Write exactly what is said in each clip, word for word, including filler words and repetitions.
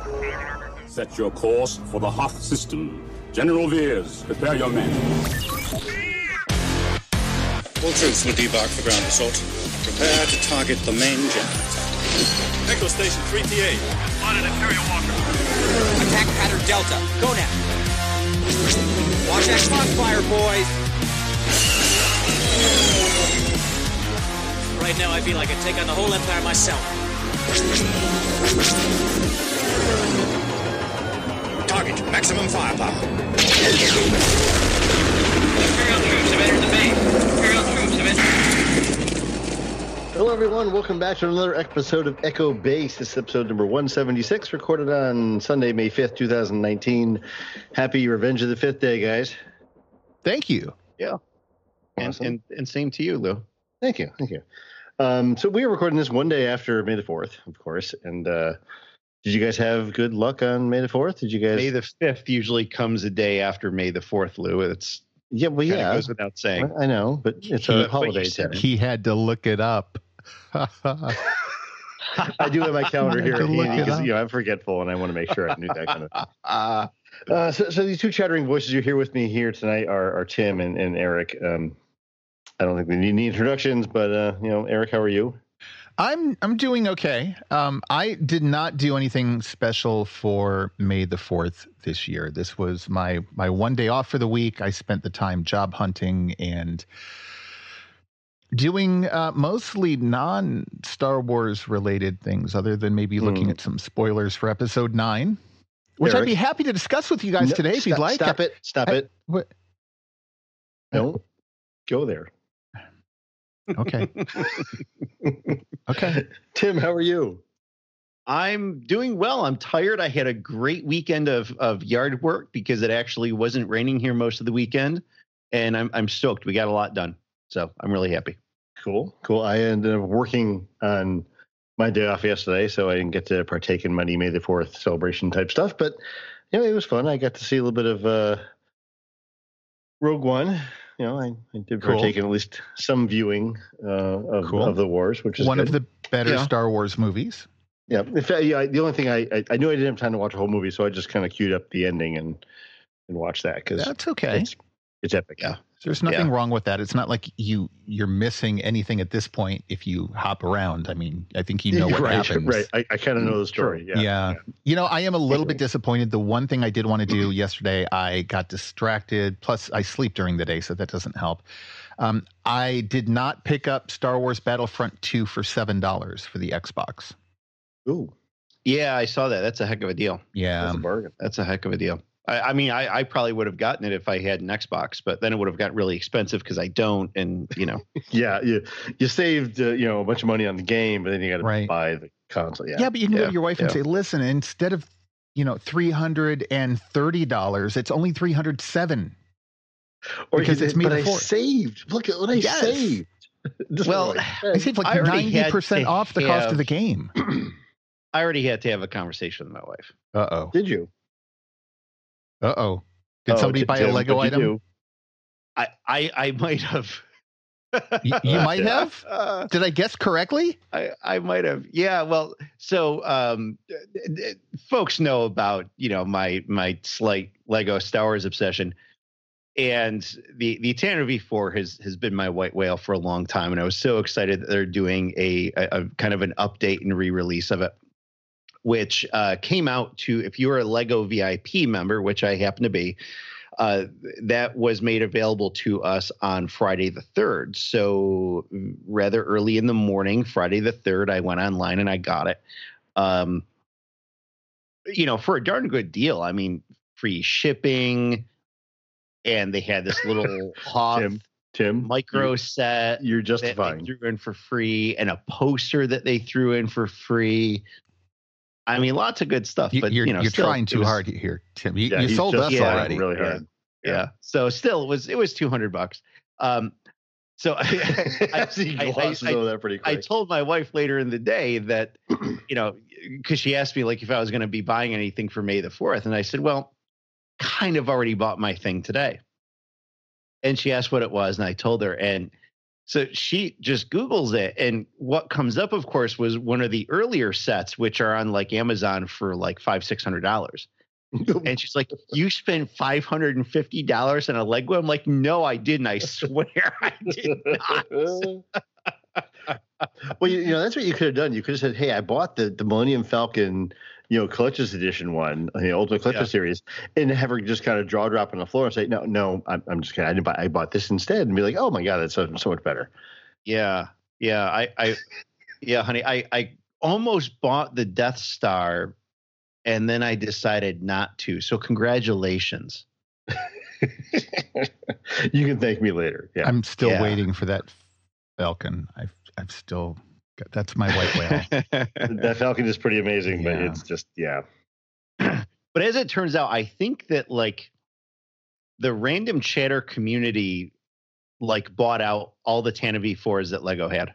Set your course for the Hoth system. General Veers, prepare your men. All troops will debark for ground assault. Prepare to target the main general. Echo Station three T A. Spotted Imperial Walker. Attack pattern Delta. Go now. Watch that crossfire, boys. Right now, I feel like I take on the whole Empire myself. Target maximum firepower. Imperial troops have entered the base. Imperial troops have entered. Hello, everyone. Welcome back to another episode of Echo Base. This is episode number one seventy-six, recorded on Sunday, May fifth, twenty nineteen. Happy Revenge of the Fifth Day, guys. Thank you. Yeah. Awesome. And, and and same to you, Lou. Thank you. Thank you. Um, so we were recording this one day after May the fourth, of course. And uh, did you guys have good luck on May the fourth? Did you guys? May the fifth usually comes a day after May the fourth, Lou. It's yeah, well, yeah, goes without saying. I know, but it's He- a holiday time. He had to look it up. I do have my calendar here To look handy it because up. you know I'm forgetful and I want to make sure I knew that kind of. Uh, Uh, so, so these two chattering voices you're here with me here tonight are, are Tim and, and Eric. Um, I don't think we need any introductions, but uh, you know, Eric, how are you? I'm I'm doing okay. Um, I did not do anything special for May the fourth this year. This was my my one day off for the week. I spent the time job hunting and doing uh, mostly non-Star Wars related things, other than maybe looking Hmm. at some spoilers for Episode nine, which Eric? I'd be happy to discuss with you guys No, today if stop, you'd like. Stop it! Stop I- it! What? Don't go there. Okay. Okay. Tim, how are you? I'm doing well. I'm tired. I had a great weekend of of yard work because it actually wasn't raining here most of the weekend, and I'm I'm stoked. We got a lot done, so I'm really happy. Cool, cool. I ended up working on my day off yesterday, so I didn't get to partake in many May the fourth celebration type stuff. But you know, it was fun. I got to see a little bit of uh, Rogue One. You know, I, I did Cool. partake in at least some viewing uh, of, Cool. of the wars, which is One good. of the better Yeah. Star Wars movies. Yeah, in fact, yeah. I- The only thing I, I I knew I didn't have time to watch a whole movie, so I just kind of queued up the ending and and watched that because That's okay. it's it's epic. Yeah. There's nothing wrong with that. It's not like you you're missing anything at this point if you hop around. I mean, I think you know what right, happens. right. I, I kind of know the story. Yeah. Yeah. You know, I am a little bit disappointed. The one thing I did want to do yesterday, I got distracted. Plus, I sleep during the day, so that doesn't help. Um, I did not pick up Star Wars Battlefront two for seven dollars for the Xbox. Ooh, Yeah, I saw that. That's a heck of a deal. Yeah. that's a bargain. That's a heck of a deal. I, I mean, I, I probably would have gotten it if I had an Xbox, but then it would have got really expensive because I don't. And you know, Yeah, you you saved uh, you know a bunch of money on the game, but then you got to Right. buy the console. Yeah, Yeah, but you can go Yeah, to your wife and yeah. say, listen, instead of, you know, three hundred thirty dollars, it's only three hundred seven or because you it's did, May but the I fourth. saved. Look at what I Yes. saved. This Well, is what I I said. saved I like already ninety had percent to off the cost of have- the game. I already had to have a conversation with my wife. Uh-oh. Did you? Uh-oh. Did Oh, somebody Tim, buy a Lego what'd you item? do? I I, I might have. You, you might have? Uh, Did I guess correctly? I, I might have. Yeah. Well, so um, d- d- folks know about, you know, my my slight Lego Star Wars obsession. And the the Tanner V four has has been my white whale for a long time. And I was so excited that they're doing a, a, a kind of an update and re-release of it, which uh, came out to, if you were a Lego V I P member, which I happen to be, uh, that was made available to us on Friday the third. So rather early in the morning, Friday the third, I went online and I got it. Um, you know, for a darn good deal. I mean, free shipping, and they had this little Hoth Tim, Tim, micro you- set You're that they justifying. threw in for free, and a poster that they threw in for free. I mean, lots of good stuff. You, but you're you know, you're still, trying it too was- hard here, Tim. You, Yeah, you he's sold us justifying already. really Yeah. hard. Yeah. So still, it was it was two hundred bucks. Um, so I, I, he I- glosses I- over that pretty I quick. told my wife later in the day that, you know, because she asked me like if I was going to be buying anything for May the fourth, and I said, well, kind of already bought my thing today. And she asked what it was, and I told her, and So she just Googles it. And what comes up, of course, was one of the earlier sets, which are on like Amazon for like five, six hundred dollars. And she's like, you spent five hundred fifty dollars on a Lego? I'm like, no, I didn't. I swear I did not. Well, you, you know, that's what you could have done. You could have said, hey, I bought the, the Millennium Falcon, you know, Collector's Edition one, the Ultimate Collector yeah. Series, and have her just kind of jaw drop on the floor and say, no, no, I'm, I'm just kidding. I didn't buy, I bought this instead, and be like, oh my God, that's so, so much better. Yeah. Yeah. I, I, yeah, honey, I, I almost bought the Death Star, and then I decided not to. So congratulations. You can thank me later. Yeah. I'm still yeah. waiting waiting for that Falcon. I've, I've still got, that's my white whale. That Falcon is pretty amazing, yeah. but it's just, yeah. But as it turns out, I think that like the Random Chatter community like bought out all the Tana V fours that Lego had.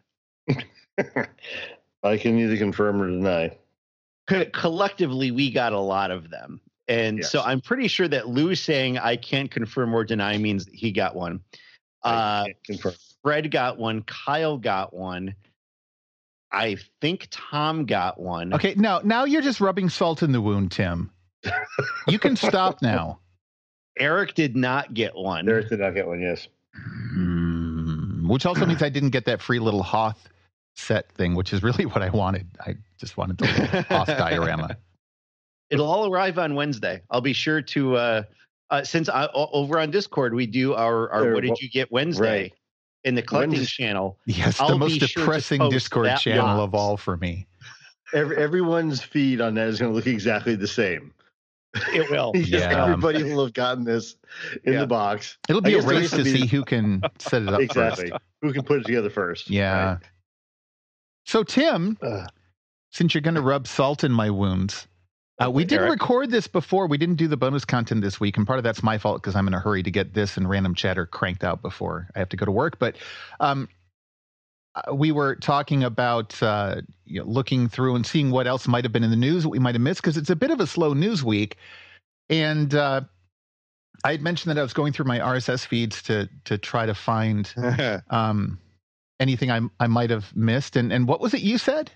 I can neither confirm or deny. Collectively, we got a lot of them. And yes. so I'm pretty sure that Lou saying I can't confirm or deny means that he got one. Uh, confirm. Fred got one. Kyle got one. I think Tom got one. Okay, now now you're just rubbing salt in the wound, Tim. You can stop now. Eric did not get one. Eric did not get one, yes. Mm, which also means I didn't get that free little Hoth set thing, which is really what I wanted. I just wanted the little Hoth diorama. It'll all arrive on Wednesday. I'll be sure to, uh, uh, since I, over on Discord, we do our, our What Did You Get Wednesday right. in the collecting Wednesday. channel. Yes, I'll the most depressing sure Discord channel box. of all for me. Every, everyone's feed on that is going to look exactly the same. It will. Yeah. Everybody will have gotten this in yeah. the box. It'll be a race to be... see who can set it up exactly. first. Who can put it together first. Yeah. Right? So, Tim, uh, since you're going to rub salt in my wounds, uh, we didn't Eric. record this before. We didn't do the bonus content this week, and part of that's my fault because I'm in a hurry to get this and Random Chatter cranked out before I have to go to work. But um, we were talking about uh, you know, looking through and seeing what else might have been in the news, what we might have missed, because it's a bit of a slow news week. And uh, I had mentioned that I was going through my R S S feeds to to try to find um, anything I I might have missed. And and what was it you said?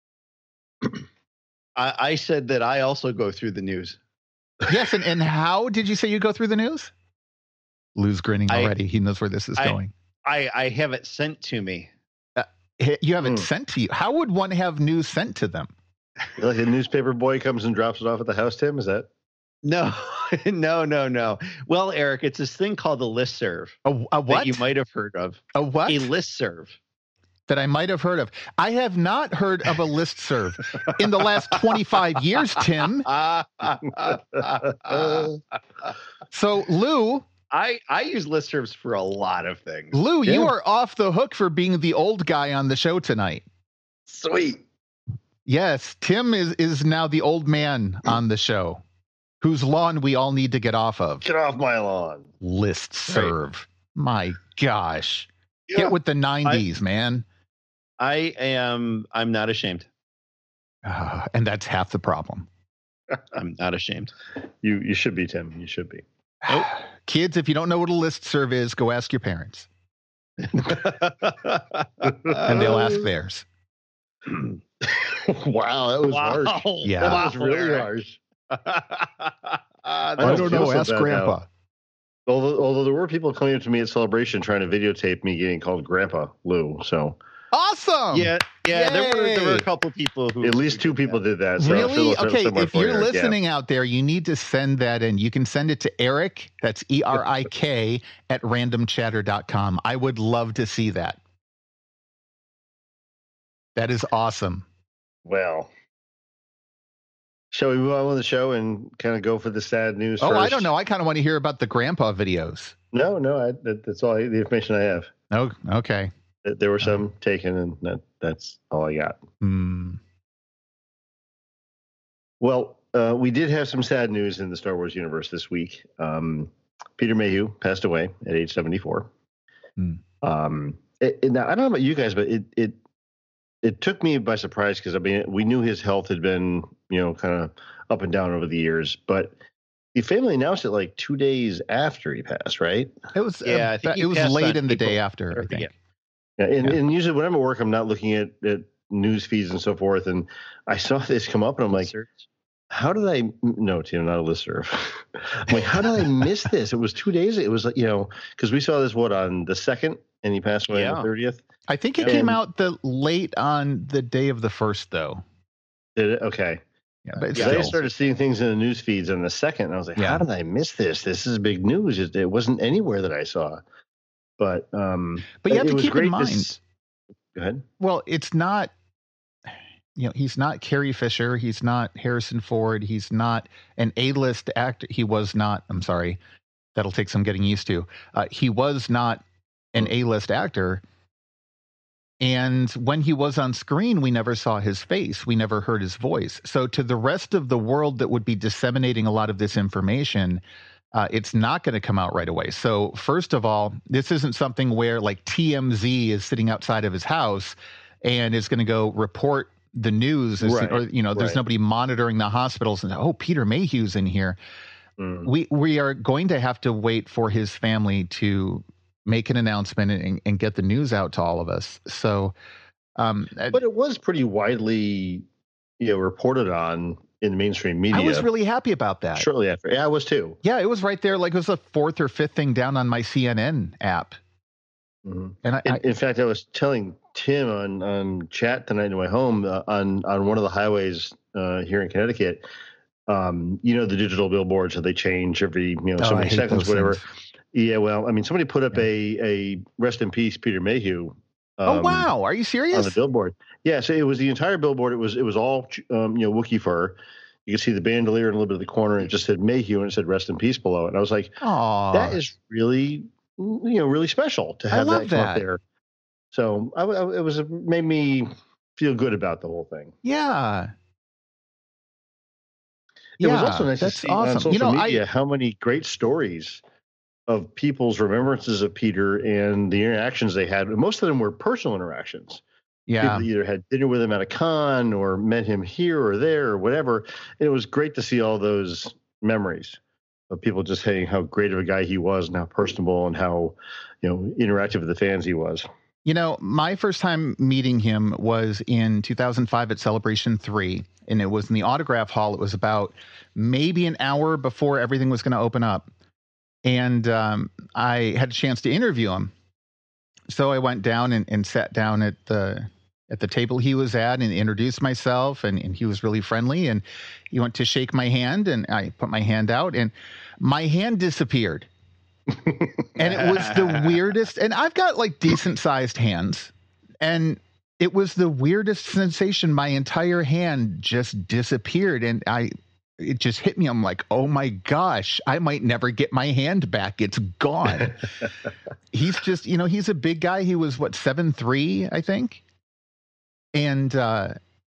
I, I said that I also go through the news. Yes, and, and how did you say you go through the news? Lou's grinning already. I, he knows where this is I, going. I, I have it sent to me. Uh, you have it mm. sent to you? How would one have news sent to them? Like a newspaper boy comes and drops it off at the house, Tim? Is that? No, no, no, no. Well, Eric, it's this thing called a listserv. A, a what? That you might have heard of. A what? A listserv. That I might have heard of. I have not heard of a listserv in the last twenty-five years, Tim. So, Lou. I, I use listservs for a lot of things. Lou, yeah. You are off the hook for being the old guy on the show tonight. Sweet. Yes, Tim is, is now the old man on the show, whose lawn we all need to get off of. Get off my lawn. Listserv. Right. My gosh. Yeah. Get with the nineties, I, man. I am, I'm not ashamed. Uh, and that's half the problem. I'm not ashamed. You you should be, Tim. You should be. Nope. Kids, if you don't know what a listserv is, go ask your parents. And they'll ask theirs. Wow, that was wow. harsh. Yeah. That was really harsh. I don't, I don't know. So ask Grandpa. Now. Although, although there were people coming up to me at Celebration trying to videotape me getting called Grandpa Lou. So awesome. Yeah, yeah. There were there were a couple people who at least two people that. did that. So really? Okay. If you're Eric, listening yeah. out there, you need to send that in. You can send it to Eric. That's E R I K at random chatter dot com. I would love to see that. That is awesome. Well. Shall we move on with the show and kind of go for the sad news Oh, first? I don't know. I kind of want to hear about the grandpa videos. No, no, I, that, that's all I, the information I have. Oh, okay. There were some uh, taken, and that, that's all I got. Hmm. Well, uh, we did have some sad news in the Star Wars universe this week. Um, Peter Mayhew passed away at age seventy-four. Hmm. Um, it, it, now, I don't know about you guys, but it it it took me by surprise because I mean we knew his health had been you know kind of up and down over the years, but the family announced it like two days after he passed, right? It was yeah, uh, it was late in the day after. I think. Yeah, and, Yeah. and usually when I'm at work, I'm not looking at, at news feeds and so forth. And I saw this come up, and I'm like, how did I? No, Tim, not a listener. I'm like, how did I miss this? It was two days. It was like, you know, because we saw this what on the second, and he passed away Yeah. on the thirtieth. I think it And- came out the late on the day of the first, though. Did it? Okay. Yeah, but it's Yeah, I still, started seeing things in the news feeds on the second, and I was like, Yeah. how did I miss this? This is big news. It, it wasn't anywhere that I saw. But um, but you have it to was keep in great to mind. s- Go ahead. Well, it's not, you know, he's not Carrie Fisher. He's not Harrison Ford. He's not an A-list actor. He was not, I'm sorry, that'll take some getting used to. Uh, he was not an A-list actor. And when he was on screen, we never saw his face. We never heard his voice. So to the rest of the world that would be disseminating a lot of this information, uh, it's not going to come out right away. So first of all, this isn't something where like T M Z is sitting outside of his house and is going to go report the news. as- Right, Or, you know, there's right. nobody monitoring the hospitals and, oh, Peter Mayhew's in here. Mm. We, we are going to have to wait for his family to make an announcement and, and get the news out to all of us. So, um, But it was pretty widely, you know, reported on in the mainstream media. I was really happy about that. shortly after. Yeah, I was too. Yeah, it was right there. Like it was the fourth or fifth thing down on my C N N app. Mhm. And I, In, I in fact, I was telling Tim on, on chat tonight on my home uh, on on one of the highways uh, here in Connecticut. Um, you know, the digital billboards that they change every you know Oh, so I many hate seconds, those whatever. things. Yeah, well, I mean, somebody put up a a rest in peace Peter Mayhew. oh um, wow, are you On serious? the billboard, yeah. So it was the entire billboard. It was it was all um, you know Wookiee fur. You could see the bandolier in a little bit of the corner, and it just said Mayhew, and it said rest in peace below it. And I was like, Aw, that is really you know really special to I have love that come up that. there. So I, I, it was it made me feel good about the whole thing. yeah. It yeah, was also nice that's to see awesome. on social you know, media I how many great stories of people's remembrances of Peter and the interactions they had. Most of them were personal interactions. yeah. People that either had dinner with him at a con or met him here or there or whatever. And it was great to see all those memories of people just saying how great of a guy he was and how personable and how you know interactive with the fans he was. You know, my first time meeting him was in two thousand five at Celebration three, and it was in the Autograph Hall. It was about maybe an hour before everything was going to open up. And um, I had a chance to interview him. So I went down and, and sat down at the at the table he was at and introduced myself, and, and he was really friendly. And he went to shake my hand, and I put my hand out, and my hand disappeared. And it was the weirdest. And I've got like decent sized hands. And it was the weirdest sensation. My entire hand just disappeared. And I, it just hit me. I'm like, oh my gosh, I might never get my hand back. It's gone. He's just, you know, he's a big guy. He was what, seven three, I think. And, uh,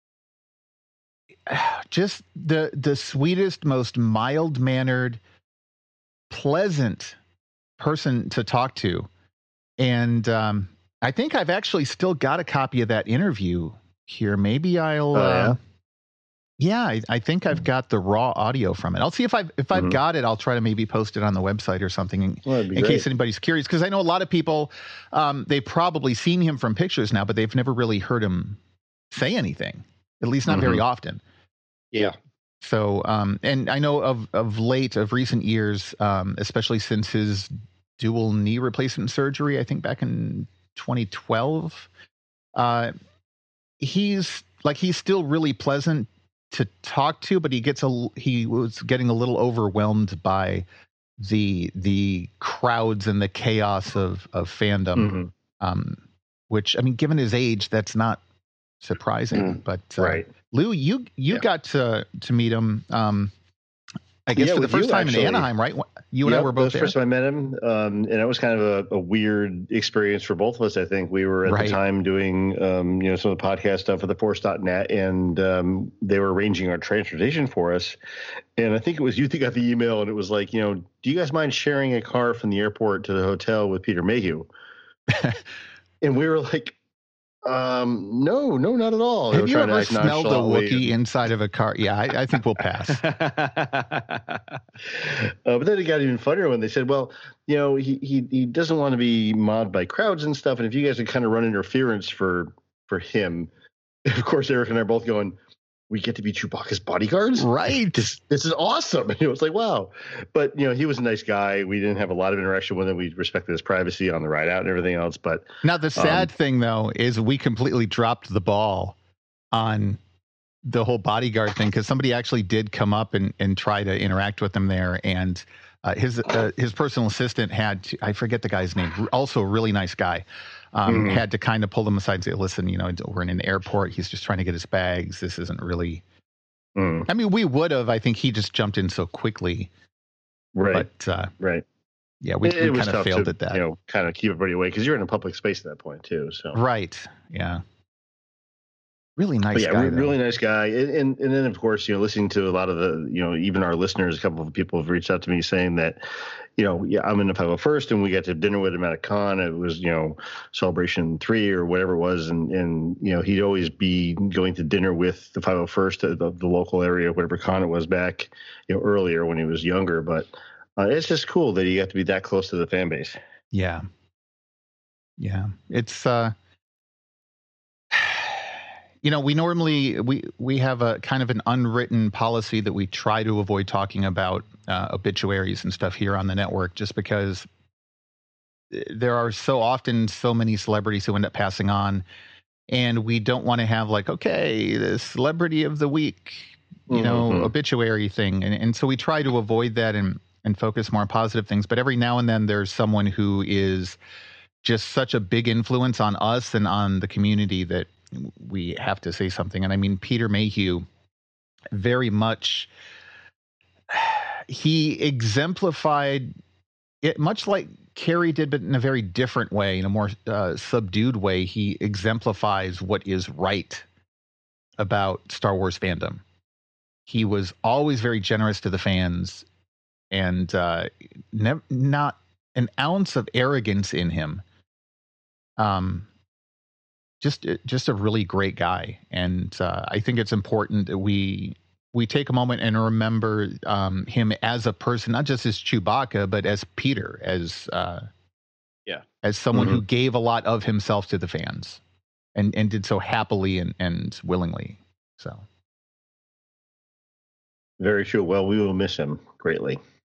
just the, the sweetest, most mild mannered, pleasant person to talk to. And um, I think I've actually still got a copy of that interview here. Maybe I'll, Oh, uh, yeah, I, I think I've got the raw audio from it. I'll see if I've, if I've Mhm. got it, I'll try to maybe post it on the website or something in, Well, that'd be in great. case anybody's curious. Cause I know a lot of people, um, they've probably seen him from pictures now, but they've never really heard him say anything, at least not very Mhm. often. Yeah. So, um, and I know of, of late, of recent years, um, especially since his dual knee replacement surgery, I think back in twenty twelve, uh, he's like, he's still really pleasant to talk to, but he gets a, he was getting a little overwhelmed by the, the crowds and the chaos of, of fandom. Mhm. Um, which, I mean, given his age, that's not surprising, but, uh, Right. Lou, you you Yeah. got to to meet him. Um, I guess Yeah, for the with first you, time actually. in Anaheim, right? You and I Yep, were that both was the there. first time I met him, um, and it was kind of a, a weird experience for both of us. I think we were at Right. the time doing, um, you know, some of the podcast stuff for the Force dot net, and um, they were arranging our transportation for us. And I think it was you that got the email, and it was like, you know, do you guys mind sharing a car from the airport to the hotel with Peter Mayhew? And we were like, Um, no, no, not at all. Have They you were trying to ever act smelled a nonchalantly. Wookiee inside of a car? Yeah, I, I think we'll pass. Uh, but then it got even funnier when they said, well, you know, he, he, he doesn't want to be mobbed by crowds and stuff. And if you guys would kind of run interference for, for him, of course, Eric and I are both going, we get to be Chewbacca's bodyguards? Right. This, this is awesome. And it was like, wow. But, you know, he was a nice guy. We didn't have a lot of interaction with him. We respected his privacy on the ride out and everything else. But now the sad um, thing, though, is we completely dropped the ball on the whole bodyguard thing because somebody actually did come up and, and try to interact with him there. And uh, his uh, his personal assistant had, to, I forget the guy's name, also a really nice guy, um, mm-hmm. had to kind of pull them aside and say, listen, you know, we're in an airport. He's just trying to get his bags. This isn't really. Mm. I mean, we would have. I think he just jumped in so quickly. Right. But, uh, right. Yeah, we, it, we it kind of failed to, at that. You know, kind of keep everybody away because you're in a public space at that point, too. So Right. Yeah. Really nice but yeah, guy. Re- really nice guy. And, and and then, of course, you know, listening to a lot of the, you know, even our listeners, a couple of people have reached out to me saying that, you know, yeah, I'm in the five oh first and we got to dinner with him at a con. It was, you know, Celebration three or whatever it was. And, and you know, he'd always be going to dinner with the five oh first, the, the local area, whatever con it was back, you know, earlier when he was younger. But uh, it's just cool that he got to be that close to the fan base. Yeah. Yeah. It's, uh, you know, we normally, we, we have a kind of an unwritten policy that we try to avoid talking about uh, obituaries and stuff here on the network, just because there are so often so many celebrities who end up passing on, and we don't want to have like, okay, the celebrity of the week, you know, mm-hmm. obituary thing. And, and so we try to avoid that and, and focus more on positive things. But every now and then there's someone who is just such a big influence on us and on the community that we have to say something. And I mean, Peter Mayhew, very much, he exemplified it much like Carrie did, but in a very different way, in a more uh, subdued way. He exemplifies what is right about Star Wars fandom. He was always very generous to the fans and uh, nev- not an ounce of arrogance in him. Um, Just, just a really great guy, and uh, I think it's important that we we take a moment and remember um, him as a person, not just as Chewbacca, but as Peter, as uh, yeah, as someone mm-hmm. who gave a lot of himself to the fans, and and did so happily and and willingly. So very true. Well, we will miss him greatly.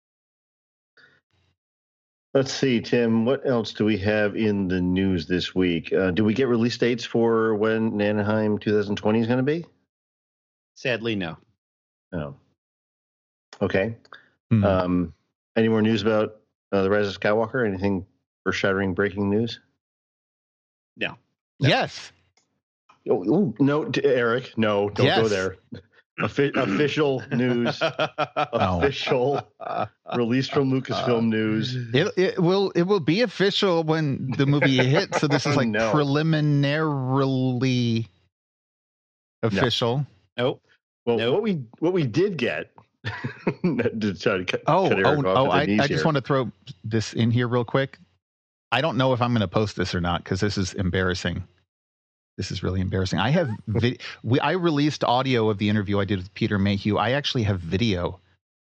Let's see, Tim, what else do we have in the news this week? Uh, do we get release dates for when Anaheim twenty twenty is going to be? Sadly, no. No. Okay. mm-hmm. Um, any more news about uh, The Rise of Skywalker? Anything earth-shattering breaking news? No. no. Yes. Oh, oh, no, Eric, no, don't yes. go there. Offi- official news, official release from Lucasfilm News. It, it will it will be official when the movie hits. So this is like no. preliminarily official. No. Nope. Well, nope. what we what we did get. to try to cut, oh, cut oh, oh! I, I just here. want to throw this in here real quick. I don't know if I'm going to post this or not because this is embarrassing. This is really embarrassing. I have vid- we I released audio of the interview I did with Peter Mayhew. I actually have video.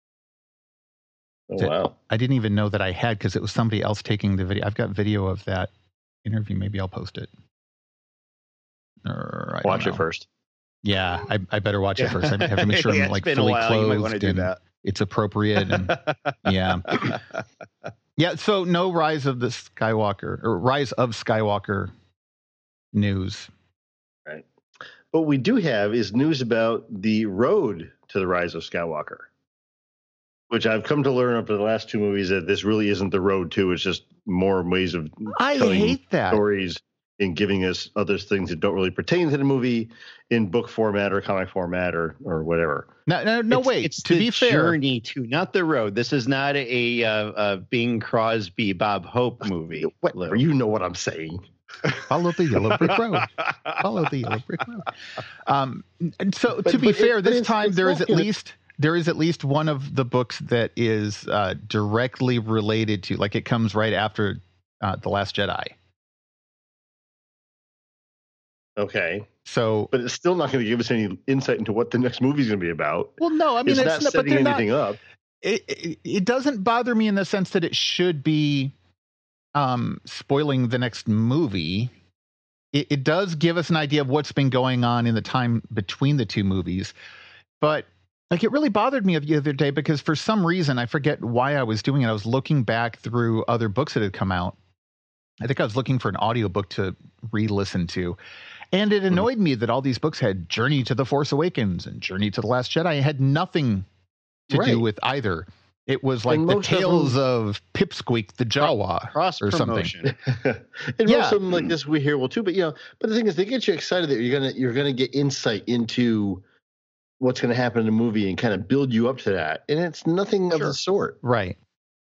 Oh, wow. I didn't even know that I had because it was somebody else taking the video. I've got video of that interview. Maybe I'll post it. Or, I watch don't it know. first. Yeah, I, I better watch it first. I have to make sure yeah, I'm like been fully a while. clothed. You might want to do that. It's appropriate. And yeah. Yeah. So no Rise of the Skywalker or Rise of Skywalker news. Right. What we do have is news about the road to the Rise of Skywalker, which I've come to learn after the last two movies that this really isn't the road to. It's just more ways of I telling hate that. stories and giving us other things that don't really pertain to the movie in book format or comic format or or whatever. No, no, no. It's, wait. It's to the be fair, journey to, not the road. This is not a, uh, a Bing Crosby, Bob Hope movie. Whatever, you know what I'm saying. Follow the yellow brick road. Follow the yellow brick road. Um, and so But- to be but fair, it- but this it's- time it's there not is at gonna- least there is at least one of the books that is uh, directly related to, like it comes right after uh, The Last Jedi. Okay. So, but it's still not going to give us any insight into what the next movie is going to be about. Well, no, I mean, it's, it's not not, setting but anything not, up. It, it it doesn't bother me in the sense that it should be um, spoiling the next movie. It, it does give us an idea of what's been going on in the time between the two movies, but like it really bothered me the other day because for some reason I forget why I was doing it. I was looking back through other books that had come out. I think I was looking for an audiobook to re-listen to. And it annoyed mm-hmm. me that all these books had Journey to the Force Awakens and Journey to the Last Jedi. It had nothing to right. do with either. It was like the Tales of, of Pipsqueak the Jawa cross or promotion. something. And yeah. most of them like this we hear well too, but you know, but the thing is they get you excited that you're gonna you're gonna get insight into what's gonna happen in the movie and kind of build you up to that. And it's nothing sure. of the sort. Right.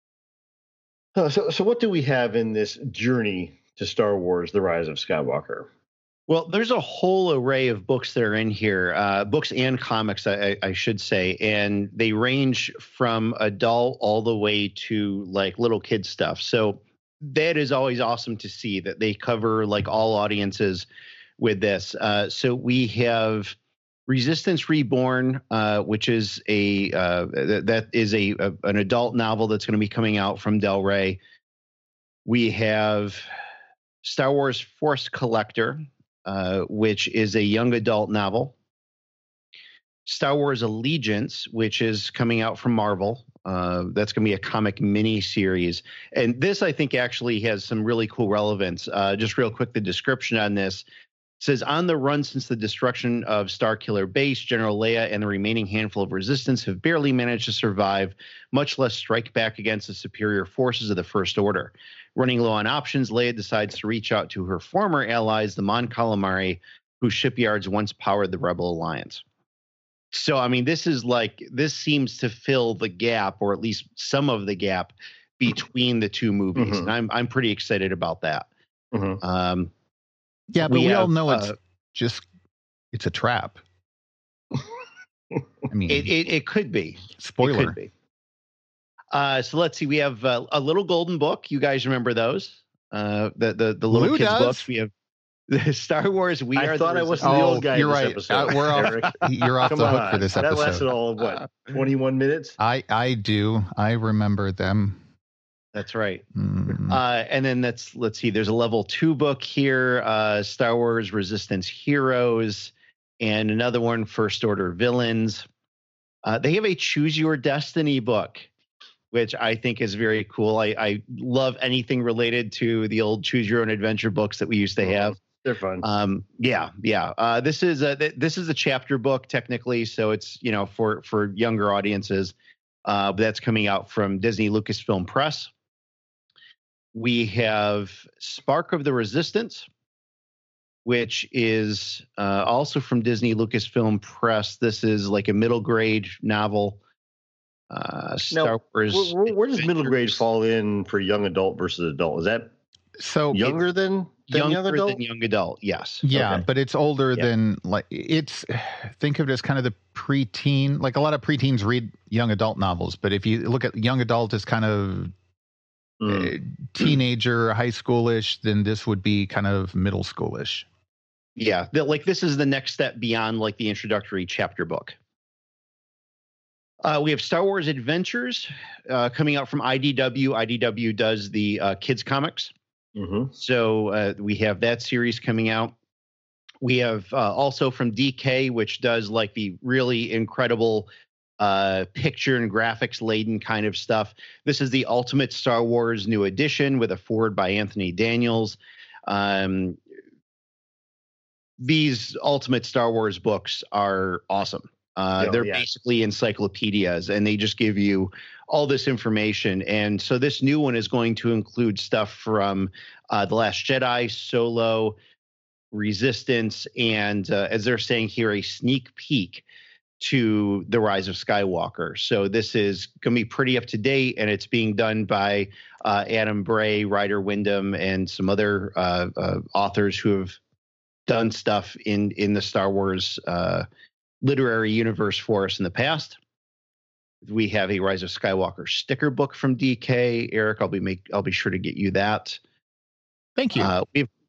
Uh, so so what do we have in this journey to Star Wars: The Rise of Skywalker? Well, there's a whole array of books that are in here, uh, books and comics, I, I should say, and they range from adult all the way to like little kid stuff. So that is always awesome to see that they cover like all audiences with this. Uh, so we have Resistance Reborn, uh, which is a uh, th- that is a, a an adult novel that's going to be coming out from Del Rey. We have Star Wars Force Collector, Uh, which is a young adult novel. Star Wars Allegiance, which is coming out from Marvel. Uh, that's going to be a comic mini series. And this, I think, actually has some really cool relevance. Uh, just real quick, the description on this says, on the run since the destruction of Starkiller Base, General Leia and the remaining handful of Resistance have barely managed to survive, much less strike back against the superior forces of the First Order. Running low on options, Leia decides to reach out to her former allies, the Mon Calamari, whose shipyards once powered the Rebel Alliance. So, I mean, this is like, this seems to fill the gap, or at least some of the gap between the two movies. Mm-hmm. And I'm I'm pretty excited about that. Mm-hmm. Um, yeah, but we, we have, all know it's uh, just, it's a trap. I mean, it, it, it could be. Spoiler. It could be. Uh, so let's see. We have uh, a Little Golden Book. You guys remember those? Uh, the the the little Lou kids does. books. We have the Star Wars. We I are. thought the I wasn't the oh, old guy. You're in right. this episode, uh, we're Eric. off. You're off Come the hook on. for this that episode. That lasted all of what? twenty-one minutes. I I do. I remember them. That's right. Mm. Uh, and then let's let's see. There's a level two book here. Uh, Star Wars Resistance Heroes, and another one, First Order Villains. Uh, they have a Choose Your Destiny book, which I think is very cool. I, I love anything related to the old Choose Your Own Adventure books that we used to have. They're fun. Um, yeah, yeah. Uh, this is a this is a chapter book technically, so it's you know for for younger audiences. Uh, but that's coming out from Disney Lucasfilm Press. We have Spark of the Resistance, which is uh, also from Disney Lucasfilm Press. This is like a middle grade novel. Uh, Star now, Wars. Where, where does middle grade fall in for young adult versus adult? Is that so younger than, than younger young adult? than young adult? Yes. Yeah, okay. but it's older yeah. than like it's. Think of it as kind of the preteen. Like a lot of preteens read young adult novels, but if you look at young adult as kind of mm. uh, teenager, high schoolish, then this would be kind of middle schoolish. Yeah, the, like this is the next step beyond like the introductory chapter book. Uh, we have Star Wars Adventures uh, coming out from I D W. I D W does the uh, kids comics. Mm-hmm. So uh, we have that series coming out. We have uh, also from D K, which does like the really incredible uh, picture and graphics laden kind of stuff. This is the Ultimate Star Wars New Edition with a foreword by Anthony Daniels. Um, these Ultimate Star Wars books are awesome. Uh, oh, they're yeah. basically encyclopedias, and they just give you all this information. And so this new one is going to include stuff from uh, The Last Jedi, Solo, Resistance, and uh, as they're saying here, a sneak peek to The Rise of Skywalker. So this is going to be pretty up to date, and it's being done by uh, Adam Bray, Ryder Wyndham, and some other uh, uh, authors who have done stuff in, in the Star Wars uh literary universe for us in the past. We have a Rise of Skywalker sticker book from D K. Eric, I'll be make I'll be sure to get you that. Thank you. Uh, we have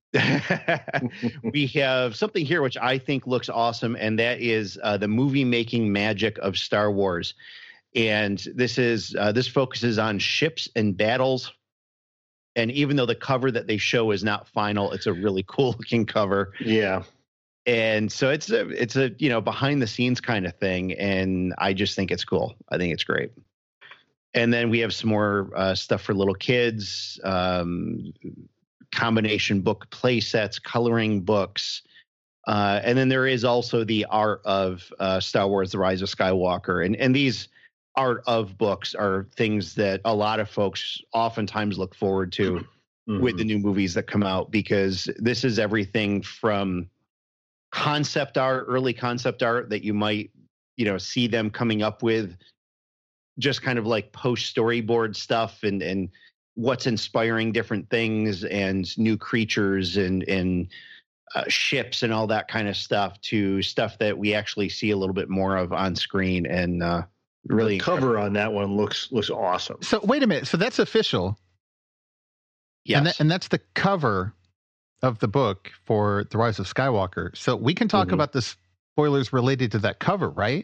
We have something here which I think looks awesome, and that is uh, the movie making magic of Star Wars. And this is uh, this focuses on ships and battles. And even though the cover that they show is not final, it's a really cool looking cover. Yeah. And so it's a it's a you know behind the scenes kind of thing, and I just think it's cool. I think it's great. And then we have some more uh, stuff for little kids. Um, combination book play sets, coloring books. Uh, and then there is also the art of uh, Star Wars, The Rise of Skywalker. And, and these art of books are things that a lot of folks oftentimes look forward to mm-hmm. with the new movies that come out, because this is everything from concept art, early concept art that you might, you know, see them coming up with, just kind of like post storyboard stuff and, and, what's inspiring different things and new creatures and, and uh, ships and all that kind of stuff, to stuff that we actually see a little bit more of on screen. And uh, really the cover on that one looks, looks awesome. So wait a minute. So that's official. Yes. And, that, and that's the cover of the book for The Rise of Skywalker. So we can talk mm-hmm. about the spoilers related to that cover, right?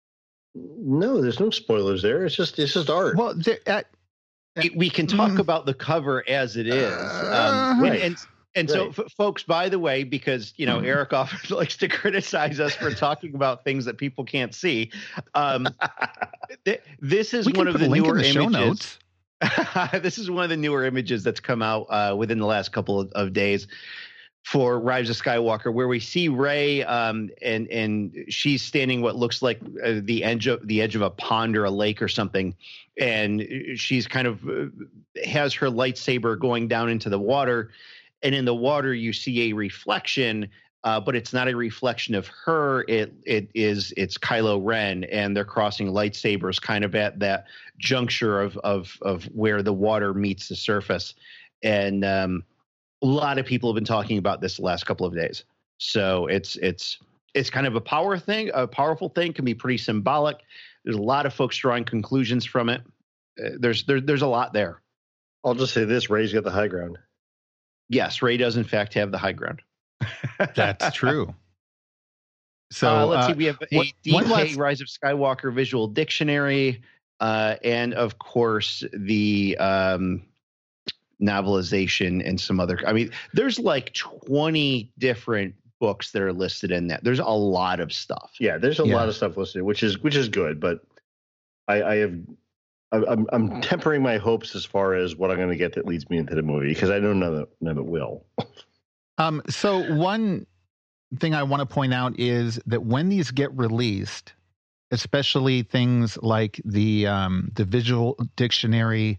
No, there's no spoilers there. It's just, it's just art. Well, at, we can talk mm. about the cover as it is. Um, right. And, and so, right. f- folks, by the way, because, you know, mm. Eric often likes to criticize us for talking about things that people can't see. Um, th- this is we one can of put the a link newer in the images. Show notes. This is one of the newer images that's come out uh, within the last couple of, of days for Rise of Skywalker, where we see Rey um, and and she's standing what looks like uh, the edge of the edge of a pond or a lake or something, and she's kind of uh, has her lightsaber going down into the water, and in the water you see a reflection, uh, but it's not a reflection of her. It it is it's Kylo Ren, and they're crossing lightsabers kind of at that juncture of of of where the water meets the surface, and um, a lot of people have been talking about this the last couple of days. So it's it's it's kind of a power thing, a powerful thing, can be pretty symbolic. There's a lot of folks drawing conclusions from it. Uh, there's there, there's a lot there. I'll just say this: Rey's got the high ground. Yes, Rey does in fact have the high ground. That's true. So uh, let's uh, see. We have a what, D K last... Rise of Skywalker visual dictionary, uh, and of course the. Um, novelization and some other, I mean, there's like twenty different books that are listed in that. There's a lot of stuff. Yeah, there's a yeah. lot of stuff listed, which is which is good, but I, I have I'm I'm tempering my hopes as far as what I'm going to get that leads me into the movie, because I don't know that none of it will. um. So one thing I want to point out is that when these get released, especially things like the um the visual dictionary.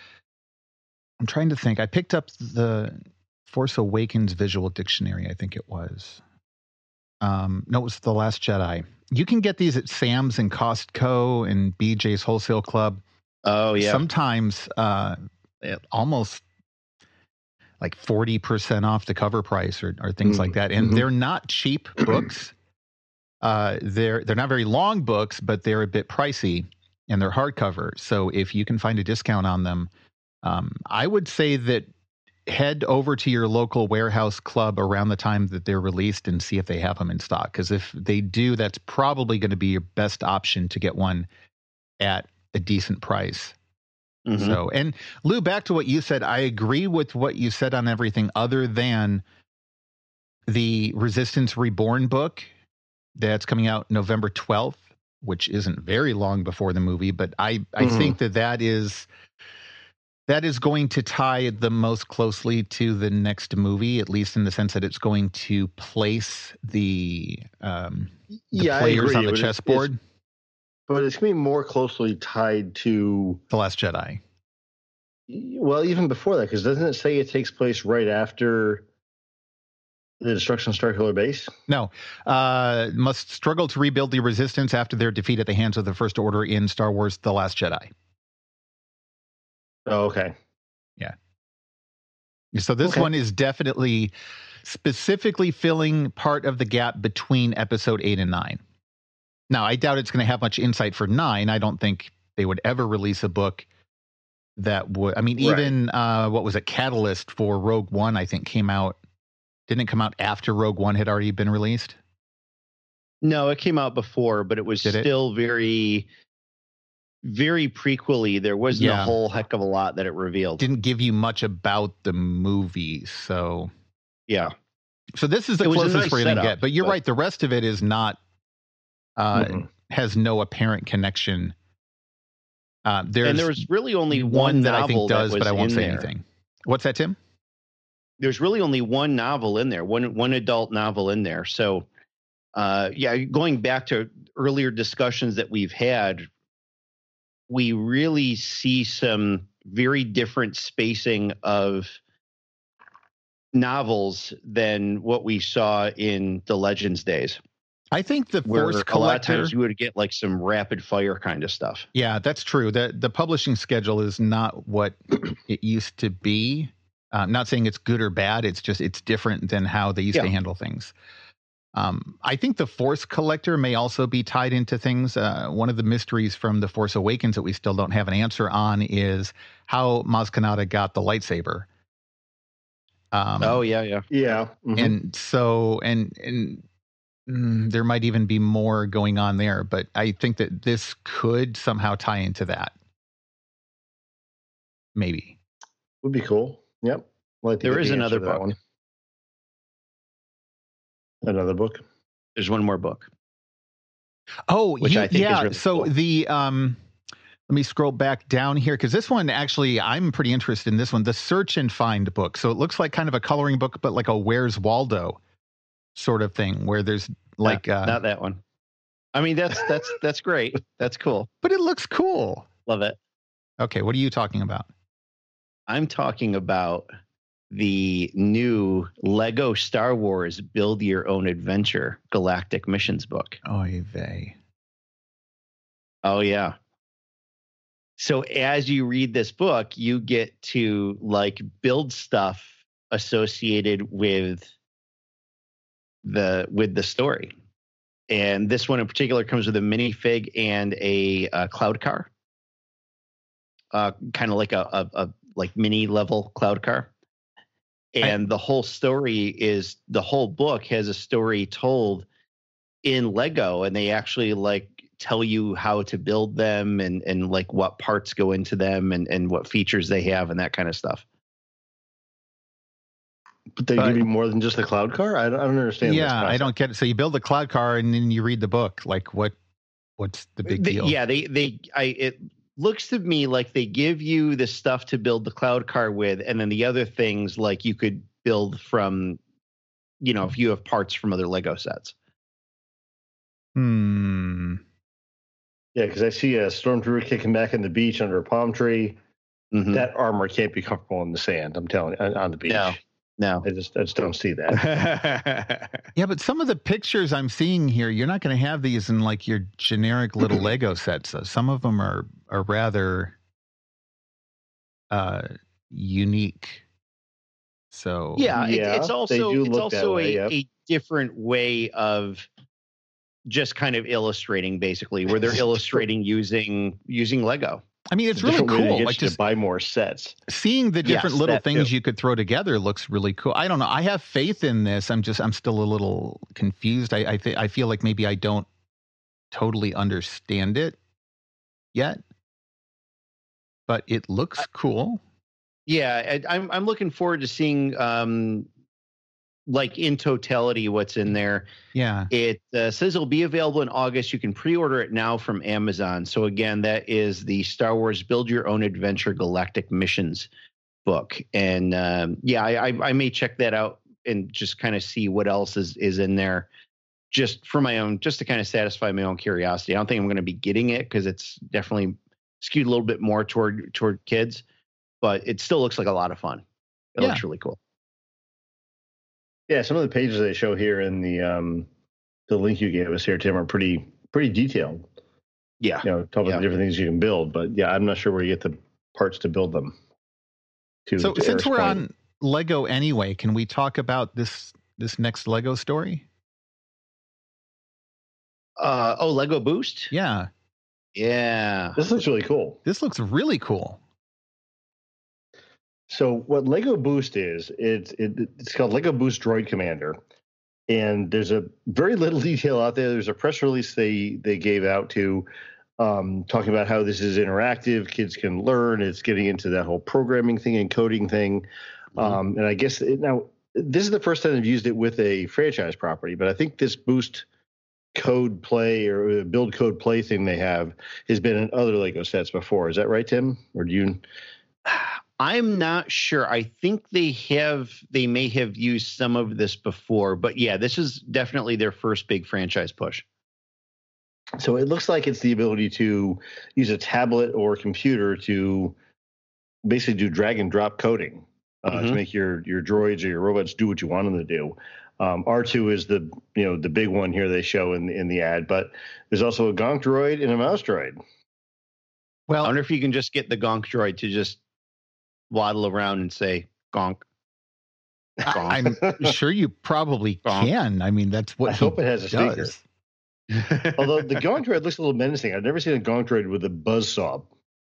I'm trying to think. I picked up the Force Awakens visual dictionary, I think it was. Um, no, it was The Last Jedi. You can get these at Sam's and Costco and B J's Wholesale Club. Oh, yeah. Sometimes uh, almost like forty percent off the cover price or, or things mm-hmm. like that. And mm-hmm. they're not cheap books. Uh, they're they're not very long books, but they're a bit pricey, and they're hardcover. So if you can find a discount on them, Um, I would say that head over to your local warehouse club around the time that they're released and see if they have them in stock. Because if they do, that's probably going to be your best option to get one at a decent price. Mm-hmm. So, and Lou, back to what you said, I agree with what you said on everything other than the Resistance Reborn book that's coming out November twelfth, which isn't very long before the movie, but I, I mm-hmm. think that that is... That is going to tie the most closely to the next movie, at least in the sense that it's going to place the, um, the yeah, players on the but chessboard. It's, but it's going to be more closely tied to The Last Jedi. Well, even before that, because doesn't it say it takes place right after the destruction of Starkiller Base? No. Uh, must struggle to rebuild the Resistance after their defeat at the hands of the First Order in Star Wars The Last Jedi. Oh, okay. Yeah. So this okay. one is definitely specifically filling part of the gap between episode eight and nine. Now, I doubt it's going to have much insight for nine. I don't think they would ever release a book that would, I mean, even, right. uh, what was it? Catalyst for Rogue One, I think came out Didn't it come out after Rogue One had already been released? No, it came out before, but it was Did it? still very, very prequel-y. There wasn't Yeah. a whole heck of a lot that it revealed. Didn't give you much about the movie, so yeah. so this is the It was a closest nice we're going to setup, get. But you're but- right, the rest of it is not uh, Mhm. has no apparent connection. Uh, there's And there was really only one one that I novel think does, that but I was won't in say there. anything. What's that, Tim? There's really only one novel in there, one one adult novel in there. So, uh, yeah, going back to earlier discussions that we've had, we really see some very different spacing of novels than what we saw in the Legends days, I think the where Force a lot of Collector. times you would get like some rapid fire kind of stuff. Yeah, that's true. The the publishing schedule is not what it used to be. I'm not saying it's good or bad. It's just it's different than how they used Yeah. to handle things. Um, I think the Force Collector may also be tied into things. Uh, one of the mysteries from The Force Awakens that we still don't have an answer on is how Maz Kanata got the lightsaber. Um, Oh yeah, yeah. Yeah. mhm. and so and and mm, there might even be more going on there, but I think that this could somehow tie into that. Maybe. Would be cool. Yep. I'd like to There get is the another answer to that book. one. Another book. There's one more book. Oh, Which you, I think is yeah. really so cool. the um, let me scroll back down here because this one actually I'm pretty interested in this one, the Search and Find book. So it looks like kind of a coloring book, but like a Where's Waldo sort of thing, where there's like, No, uh, not that one. I mean, that's that's that's great. That's cool. but it looks cool. Love it. Okay, what are you talking about? I'm talking about the new Lego Star Wars Build Your Own Adventure Galactic Missions book. Oy vey. Oh, yeah. So as you read this book, you get to like build stuff associated with the with the story. And this one in particular comes with a minifig and a, uh cloud car. Uh, kind of like a, a, a like mini level cloud car. And the whole story is the whole book has a story told in Lego, and they actually like tell you how to build them and and like what parts go into them and and what features they have and that kind of stuff. But they But- give you more than just a cloud car? I don't, I don't understand. this Yeah, I concept. don't get it. So you build a cloud car and then you read the book. Like what? What's the big They- deal? yeah, they they I it looks to me like they give you the stuff to build the cloud car with, and then the other things like you could build from, you know, if you have parts from other Lego sets. Hmm. Yeah, because I see a stormtrooper kicking back on the beach under a palm tree. Mhm. That armor can't be comfortable in the sand. I'm telling you, on, on the beach. No, no. I just, I just don't see that. Yeah, but some of the pictures I'm seeing here, you're not going to have these in like your generic little Lego sets. So some of them are are rather uh, unique. So Yeah, it, Yeah, it's they also do it's look that also way, a, yep. a different way of just kind of illustrating, basically, where they're illustrating using using Lego. I mean, it's a really different way to cool. get Like you just to buy more sets. seeing the different Yes, little that things too. you could throw together looks really cool. I don't know. I have faith in this. I'm just I'm still a little confused. I I, th- I feel like maybe I don't totally understand it yet, but it looks cool. Yeah, I, I'm I'm looking forward to seeing, um, like in totality, what's in there. Yeah. It uh, says it'll be available in August. You can pre-order it now from Amazon. So again, that is the Star Wars Build Your Own Adventure Galactic Missions book. And um, yeah, I, I, I may check that out and just kind of see what else is is in there, just for my own, just to kind of satisfy my own curiosity. I don't think I'm going to be getting it because it's definitely skewed a little bit more toward toward kids, but it still looks like a lot of fun. It Yeah. looks really cool. Yeah, some of the pages they show here in the um, the link you gave us here, Tim, are pretty pretty detailed. Yeah. You know, talk about Yeah. the different things you can build. But yeah, I'm not sure where you get the parts to build them. To, So to since Eric's we're point. on Lego anyway, can we talk about this this next Lego story? Uh, oh, Lego Boost? Yeah, Yeah. This looks really cool. this looks really cool. So what Lego Boost is, it's it, it's called Lego Boost Droid Commander, and there's a very little detail out there. There's a press release they they gave out to um, talking about how this is interactive, kids can learn. It's getting into that whole programming thing and coding thing, mm-hmm. um, and I guess it, now this is the first time I've used it with a franchise property, but I think this Boost code play or build code play thing they have has been in other Lego sets before. Is that right, Tim? Or do you? I'm not sure. I think they have, they may have used some of this before, but yeah, this is definitely their first big franchise push. So it looks like it's the ability to use a tablet or computer to basically do drag and drop coding uh, mm-hmm. to make your your droids or your robots do what you want them to do. Um, R two is the you know the big one here they show in in the ad, but there's also a Gonk droid and a mouse droid. Well, I wonder if you can just get the Gonk droid to just waddle around and say Gonk. Gonk. I'm sure you probably Gonk. can. I mean, that's what I hope it has a does. speaker. Although the Gonk droid looks a little menacing. I've never seen a Gonk droid with a buzzsaw.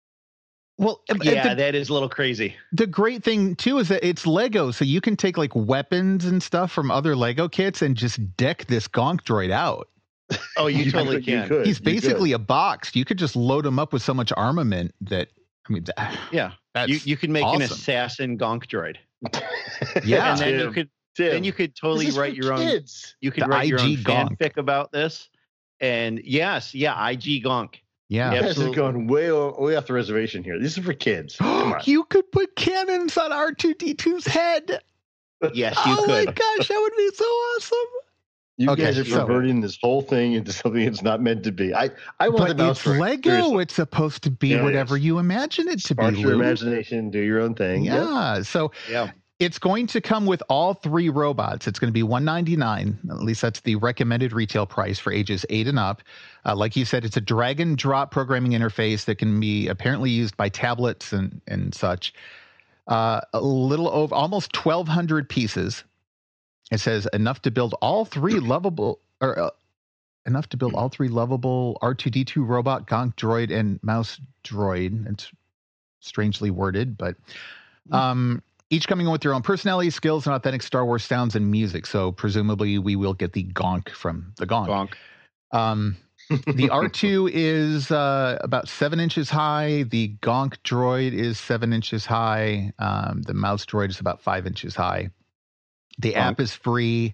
Well, yeah, the, that is a little crazy. The great thing too is that it's Lego, so you can take like weapons and stuff from other Lego kits and just deck this Gonk droid out. Oh, you, you totally can. You could, He's basically a box. You could just load him up with so much armament that I mean, that, yeah, that's you you can make awesome. an assassin Gonk droid. Yeah, and then Tim, you could Tim, then you could totally write your kids. own. You could the write your I G own Gonk. fanfic about this. And yes, yeah, I G Gonk. Yeah, you guys are going way way off the reservation here. This is for kids. Come on. You could put cannons on R two D two's head. Yes, you oh could. Oh my gosh, that would be so awesome. You okay, guys are so, perverting this whole thing into something it's not meant to be. I, I want but the mouse it's droid. Lego. Seriously. It's supposed to be yeah, whatever you imagine it to Spark be. your Lou. imagination. Do your own thing. Yeah. Yep. So yeah. It's going to come with all three robots. It's going to be one hundred ninety-nine dollars. At least that's the recommended retail price for ages eight and up. Uh, like you said, it's a drag and drop programming interface that can be apparently used by tablets and, and such. Uh, a little over almost twelve hundred pieces. It says enough to build all three lovable or uh, enough to build all three lovable R two D two robot, Gonk droid, and mouse droid. It's strangely worded, but um, each coming with their own personality, skills, and authentic Star Wars sounds and music. So presumably we will get the Gonk from the Gonk. Gonk. Um, the R two is uh, about seven inches high. The Gonk droid is seven inches high. Um, the mouse droid is about five inches high. The Gonk. app is free.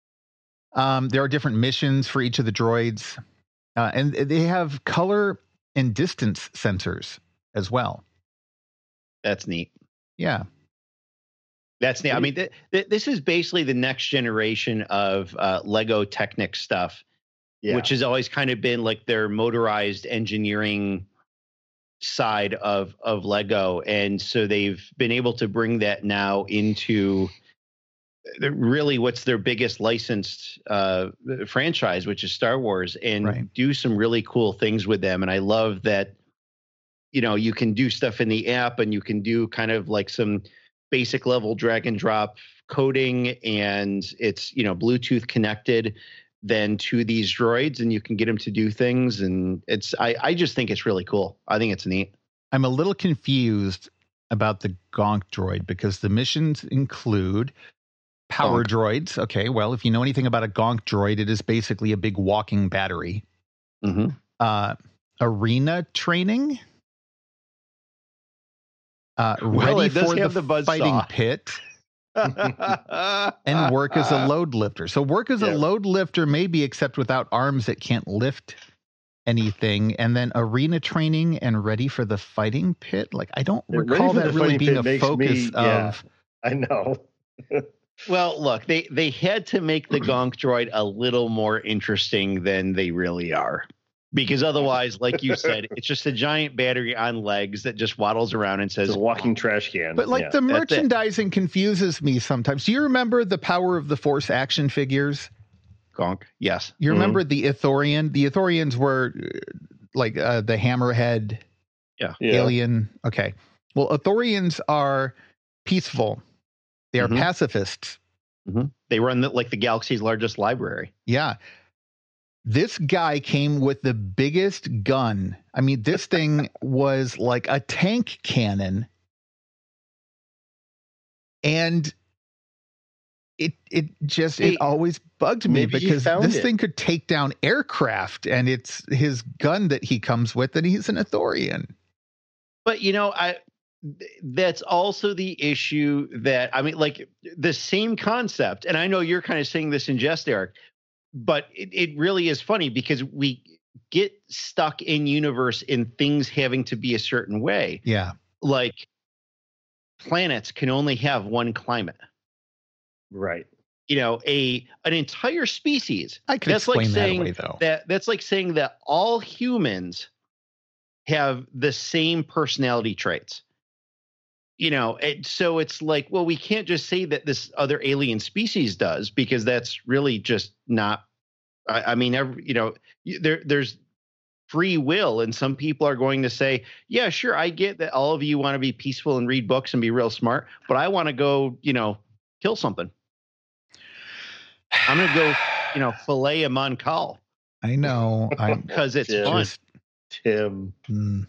Um, there are different missions for each of the droids. Uh, and they have color and distance sensors as well. That's neat. Yeah. That's neat. I mean, th- th- this is basically the next generation of uh, Lego Technic stuff, yeah. which has always kind of been like their motorized engineering side of, of Lego. And so they've been able to bring that now into really what's their biggest licensed uh, franchise, which is Star Wars, and right. do some really cool things with them. And I love that, you know, you can do stuff in the app and you can do kind of like some basic level drag and drop coding, and it's, you know, Bluetooth connected then to these droids, and you can get them to do things. And it's, I, I just think it's really cool. I think it's neat. I'm a little confused about the Gonk droid because the missions include power Gonk. droids. Okay, well, if you know anything about a Gonk droid, it is basically a big walking battery. Mm-hmm. Uh, arena training. Uh, well, ready for the, the fighting saw. pit. And work as a load lifter. So work as yeah. a load lifter maybe, except without arms that can't lift anything. And then arena training and ready for the fighting pit. Like, I don't yeah, recall that really being a focus me, of. Yeah, I know. Well, look, they, they had to make the Gonk droid a little more interesting than they really are. Because otherwise, like you said, it's just a giant battery on legs that just waddles around and says, it's a walking trash can. But like yeah, the merchandising confuses me sometimes. Do you remember the Power of the Force action figures? Gonk, yes. You remember mm-hmm. the Ithorian? The Ithorians were like uh, the hammerhead yeah. alien. Yeah. Okay. Well, Ithorians are peaceful. They are mm-hmm. pacifists. Mm-hmm. They run the, like the galaxy's largest library. Yeah. This guy came with the biggest gun. I mean, this thing was like a tank cannon. And it it just Hey, it always bugged me maybe he because found this it. thing could take down aircraft, and it's his gun that he comes with, and he's an Ithorian. But you know, I th- that's also the issue that I mean, like the same concept. And I know you're kind of saying this in jest, Eric, but it, it really is funny because we get stuck in universe in things having to be a certain way. Yeah. Like planets can only have one climate. Right. You know, a an entire species. I could That's like explain that saying away, though. that that's like saying that all humans have the same personality traits. You know, it, so it's like, well, we can't just say that this other alien species does, because that's really just not. I, I mean, every, you know, you- there there's free will, and some people are going to say, yeah, sure, I get that all of you want to be peaceful and read books and be real smart, but I want to go, you know, kill something. I'm going to go, you know, fillet a Moncal I know. I'm because it's Yeah. fun. just. Tim. mm,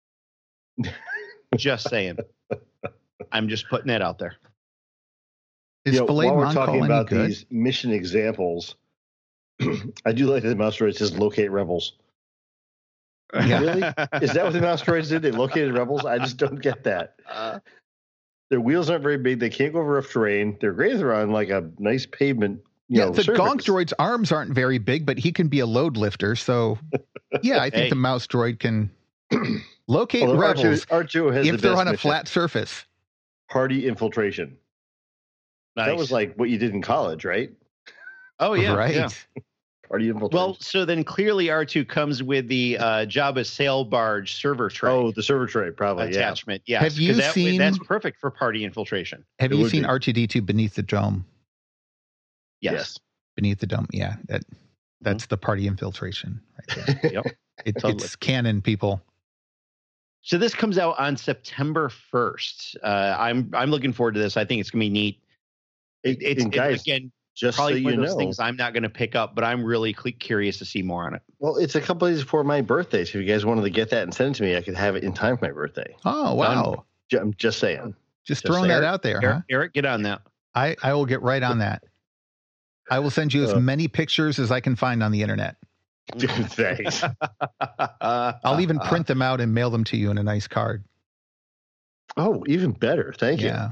Just saying. I'm just putting that out there. Is You know, filet while we're Moncal talking any about good? these mission examples, I do like that the mouse droid says locate rebels. Yeah. Really? Is that what the mouse droids did? They located rebels? I just don't get that. Uh, Their wheels aren't very big. They can't go over rough terrain. They're great if they're on like a nice pavement. You Yeah, know, the surface. Gonk droid's arms aren't very big, but he can be a load lifter. So, yeah, I think Hey. the mouse droid can locate Although rebels R two, R two has if the they're best on a mission. flat surface. Party infiltration. That was nice. like what you did in college, right? oh yeah, right. yeah. Party infiltration. Well, so then clearly R two comes with the uh, Jabba sail barge server tray oh, the server tray, probably. Yeah. attachment. Yes, Have you 'cause that, seen- That's perfect for party infiltration. Have It you would seen be. R two D two Beneath the Dome? Yes. Beneath the Dome, yeah. That that's the party infiltration right there. Yep. It, Totally. It's canon, people. So this comes out on September first. Uh, I'm I'm looking forward to this. I think it's gonna be neat. It, it's and it- guys, again just so probably one you of those know, things I'm not going to pick up, but I'm really cl- curious to see more on it. well, it's a couple days before my birthday. So if you guys wanted to get that and send it to me, I could have it in time for my birthday. Oh, wow. Ju- I'm just saying. Just Just throwing that Eric- out there, Eric, huh? Eric, get on that. I, I will get right on that. I will send you as Uh, many pictures as I can find on the internet. Dude, thanks. I'll even print them out and mail them to you in a nice card. Oh, even better. Thank you. Yeah.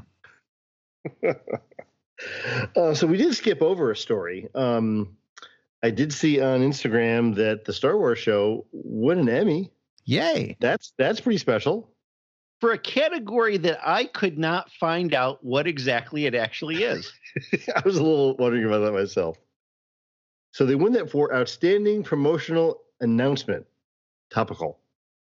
Uh, so we did skip over a story. Um, I did see on Instagram that the Star Wars show won an Emmy. Yay. That's that's pretty special. For a category that I could not find out what exactly it actually is. I was a little wondering about that myself. So they win that for outstanding promotional announcement. Topical.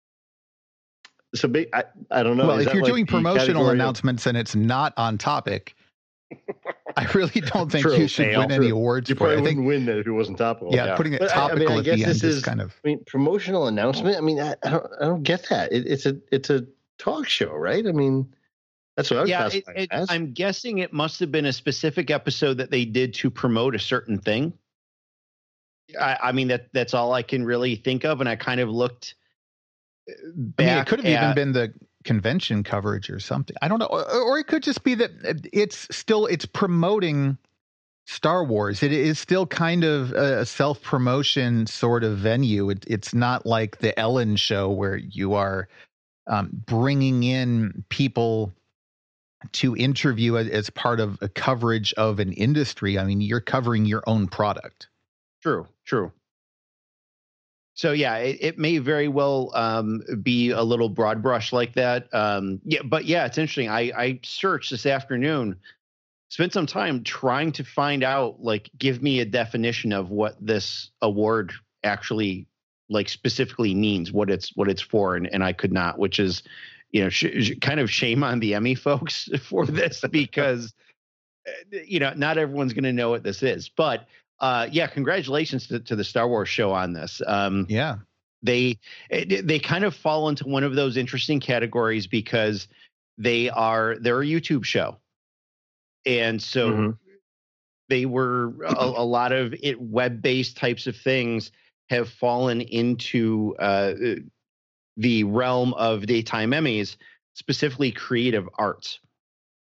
So ba- I, I don't know. Well, Is if that you're like doing the promotional category of- announcements and it's not on topic, I really don't think True, you should fail. win any True. awards You for it. probably I think, wouldn't win that if it wasn't topical. yeah, putting it But I- I mean, topical I at guess the end this is is- kind of. I mean, promotional announcement. I mean, I, I don't, I don't get that. It, it's a, it's a talk show, right? I mean, that's what I would Yeah, classify it, it, as. I'm guessing it must have been a specific episode that they did to promote a certain thing. I, I mean, that that's all I can really think of, and I kind of looked back. I mean, it could have even at- been the convention coverage or something. I don't know, or, or it could just be that it's still it's promoting Star Wars. It is still kind of a self promotion sort of venue. It, it's not like the Ellen show where you are um, bringing in people to interview as, as part of a coverage of an industry. I mean, you're covering your own product. True, true. So yeah, it, it may very well um, be a little broad brush like that. Um, yeah, but yeah, it's interesting. I, I searched this afternoon, spent some time trying to find out, like, give me a definition of what this award actually, like, specifically means, what it's what it's for, and, and I could not, which is, you know, sh- sh- kind of shame on the Emmy folks for this because, you know, not everyone's going to know what this is, but. Uh, yeah, congratulations to, to the Star Wars show on this. Um, Yeah. they they kind of fall into one of those interesting categories because they are they're a YouTube show, and so Mhm. they were a, a lot of it web-based types of things have fallen into uh, the realm of daytime Emmys, specifically creative arts.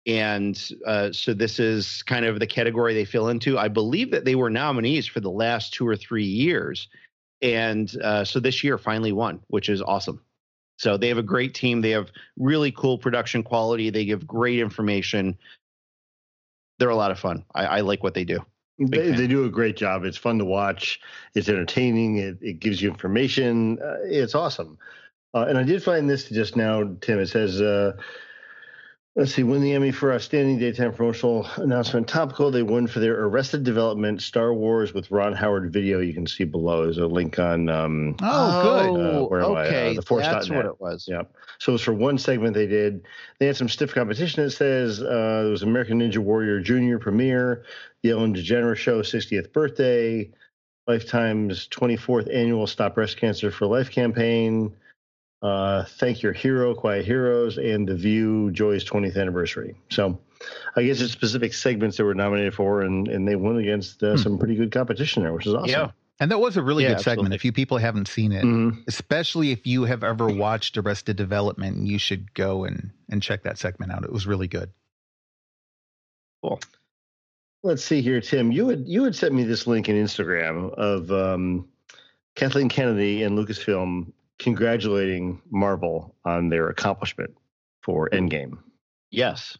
And uh, so this is kind of the category they fill into. I believe that they were nominees for the last two or three years. And uh, so this year finally won, which is awesome. So they have a great team. They have really cool production quality. They give great information. They're a lot of fun. I, I like what they do. They, they do a great job. It's fun to watch. It's entertaining. It, it gives you information. Uh, it's awesome. Uh, and I did find this just now, Tim. It says, uh, let's see, win the Emmy for Outstanding Daytime Promotional Announcement. Topical, they won for their Arrested Development Star Wars with Ron Howard video. You can see below. There's a link on. Um, oh, good. Uh, where am okay, I? Uh, the Force that's dot net. what it was. Yeah. So it's for one segment they did. They had some stiff competition. It says uh, there was American Ninja Warrior Junior premiere, the Ellen DeGeneres Show sixtieth birthday, Lifetime's twenty-fourth annual Stop Breast Cancer for Life campaign, uh, Thank Your Hero, Quiet Heroes, and The View, Joy's twentieth anniversary. So I guess it's specific segments that were nominated for, and, and they won against uh, hmm. some pretty good competition there, which is awesome. Yeah. And that was a really yeah, good segment. absolutely. If you people haven't seen it, mm-hmm. especially if you have ever watched Arrested Development, you should go and, and check that segment out. It was really good. Cool. Let's see here, Tim. You had you had sent me this link in Instagram of um, Kathleen Kennedy and Lucasfilm congratulating Marvel on their accomplishment for Endgame. Yes.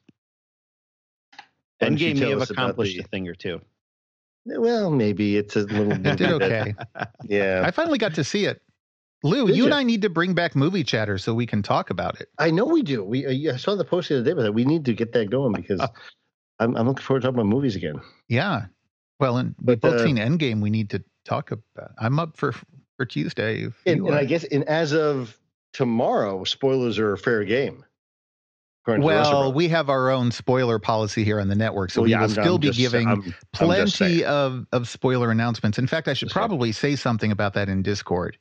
Why don't you Endgame may tell have us about accomplished the- a thing or two. Well, maybe it's a little It bit. did okay. Yeah. I finally got to see it. Lou, Did you you? and I need to bring back Movie Chatter so we can talk about it. I know we do. We uh, I saw the post the other day about that. We need to get that going because I'm, I'm looking forward to talking about movies again. Yeah. Well, and we've But, both uh, seen Endgame. We need to talk about. I'm up for for Tuesday. if And, you and are. I guess, and as of tomorrow, spoilers are fair game. according to Well, Russell. we have our own spoiler policy here on the network, so Well, we yeah, will I'm- still I'm be just- giving I'm- I'm just plenty saying. of, of spoiler announcements. In fact, I should Just saying. probably say something about that in Discord.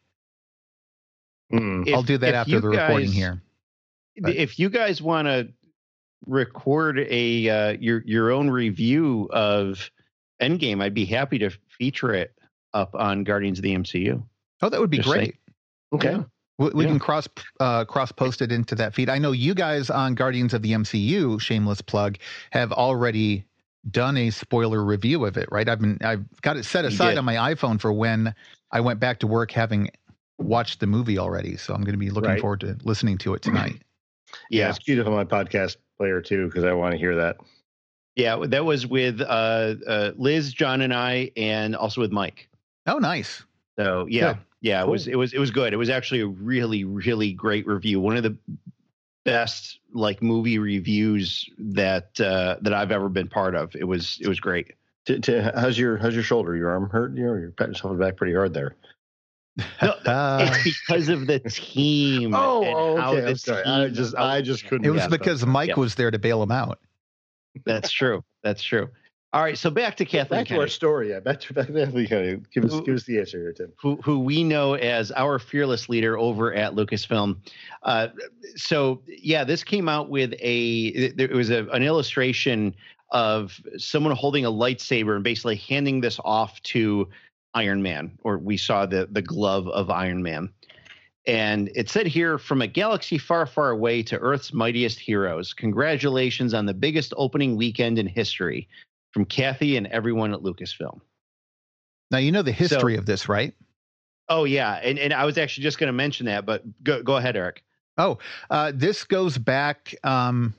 Mm. If- I'll do that if after you the recording guys- here. But- If you guys want to record a uh, your your own review of Endgame, I'd be happy to feature it up on Guardians of the M C U. Oh, that would be Just great. saying. Okay. Yeah. We, we Yeah. can cross uh, cross post it into that feed. I know you guys on Guardians of the M C U, shameless plug, have already done a spoiler review of it, right? I've been I've got it set You aside did. on my iPhone for when I went back to work, having watched the movie already. So I'm going to be looking Right. forward to listening to it tonight. Yeah, Yeah, it's cute on my podcast player too because I want to hear that. yeah, that was with uh, uh, Liz, John, and I, and also with Mike. Oh, nice. So yeah, Good. yeah, it Cool. was it was it was good. It was actually a really really great review. One of the best like movie reviews that uh, that I've ever been part of. It was it was great. To, to, how's your how's your shoulder? Your arm hurt? You're, you're patting yourself on the back pretty hard there. No, Uh, it's because of the team. Oh, and oh, how okay. the I'm sorry. I team- just I just couldn't. it was guess because that. Mike Yeah. was there to bail him out. That's true. That's true. All right, so back to Kathleen Back to our Kennedy, story. Yeah, back to back to Kathleen Kennedy. Give us give us the answer here, Tim. who who we know as our fearless leader over at Lucasfilm. Uh, so yeah, this came out with a there was a, an illustration of someone holding a lightsaber and basically handing this off to Iron Man, or we saw the the glove of Iron Man. And it said here, from a galaxy far, far away to Earth's mightiest heroes, congratulations on the biggest opening weekend in history. From Kathy and everyone at Lucasfilm. Now, you know the history So- of this, right? Oh yeah, and and I was actually just going to mention that, but go go ahead, Eric. Oh, uh, this goes back. Um,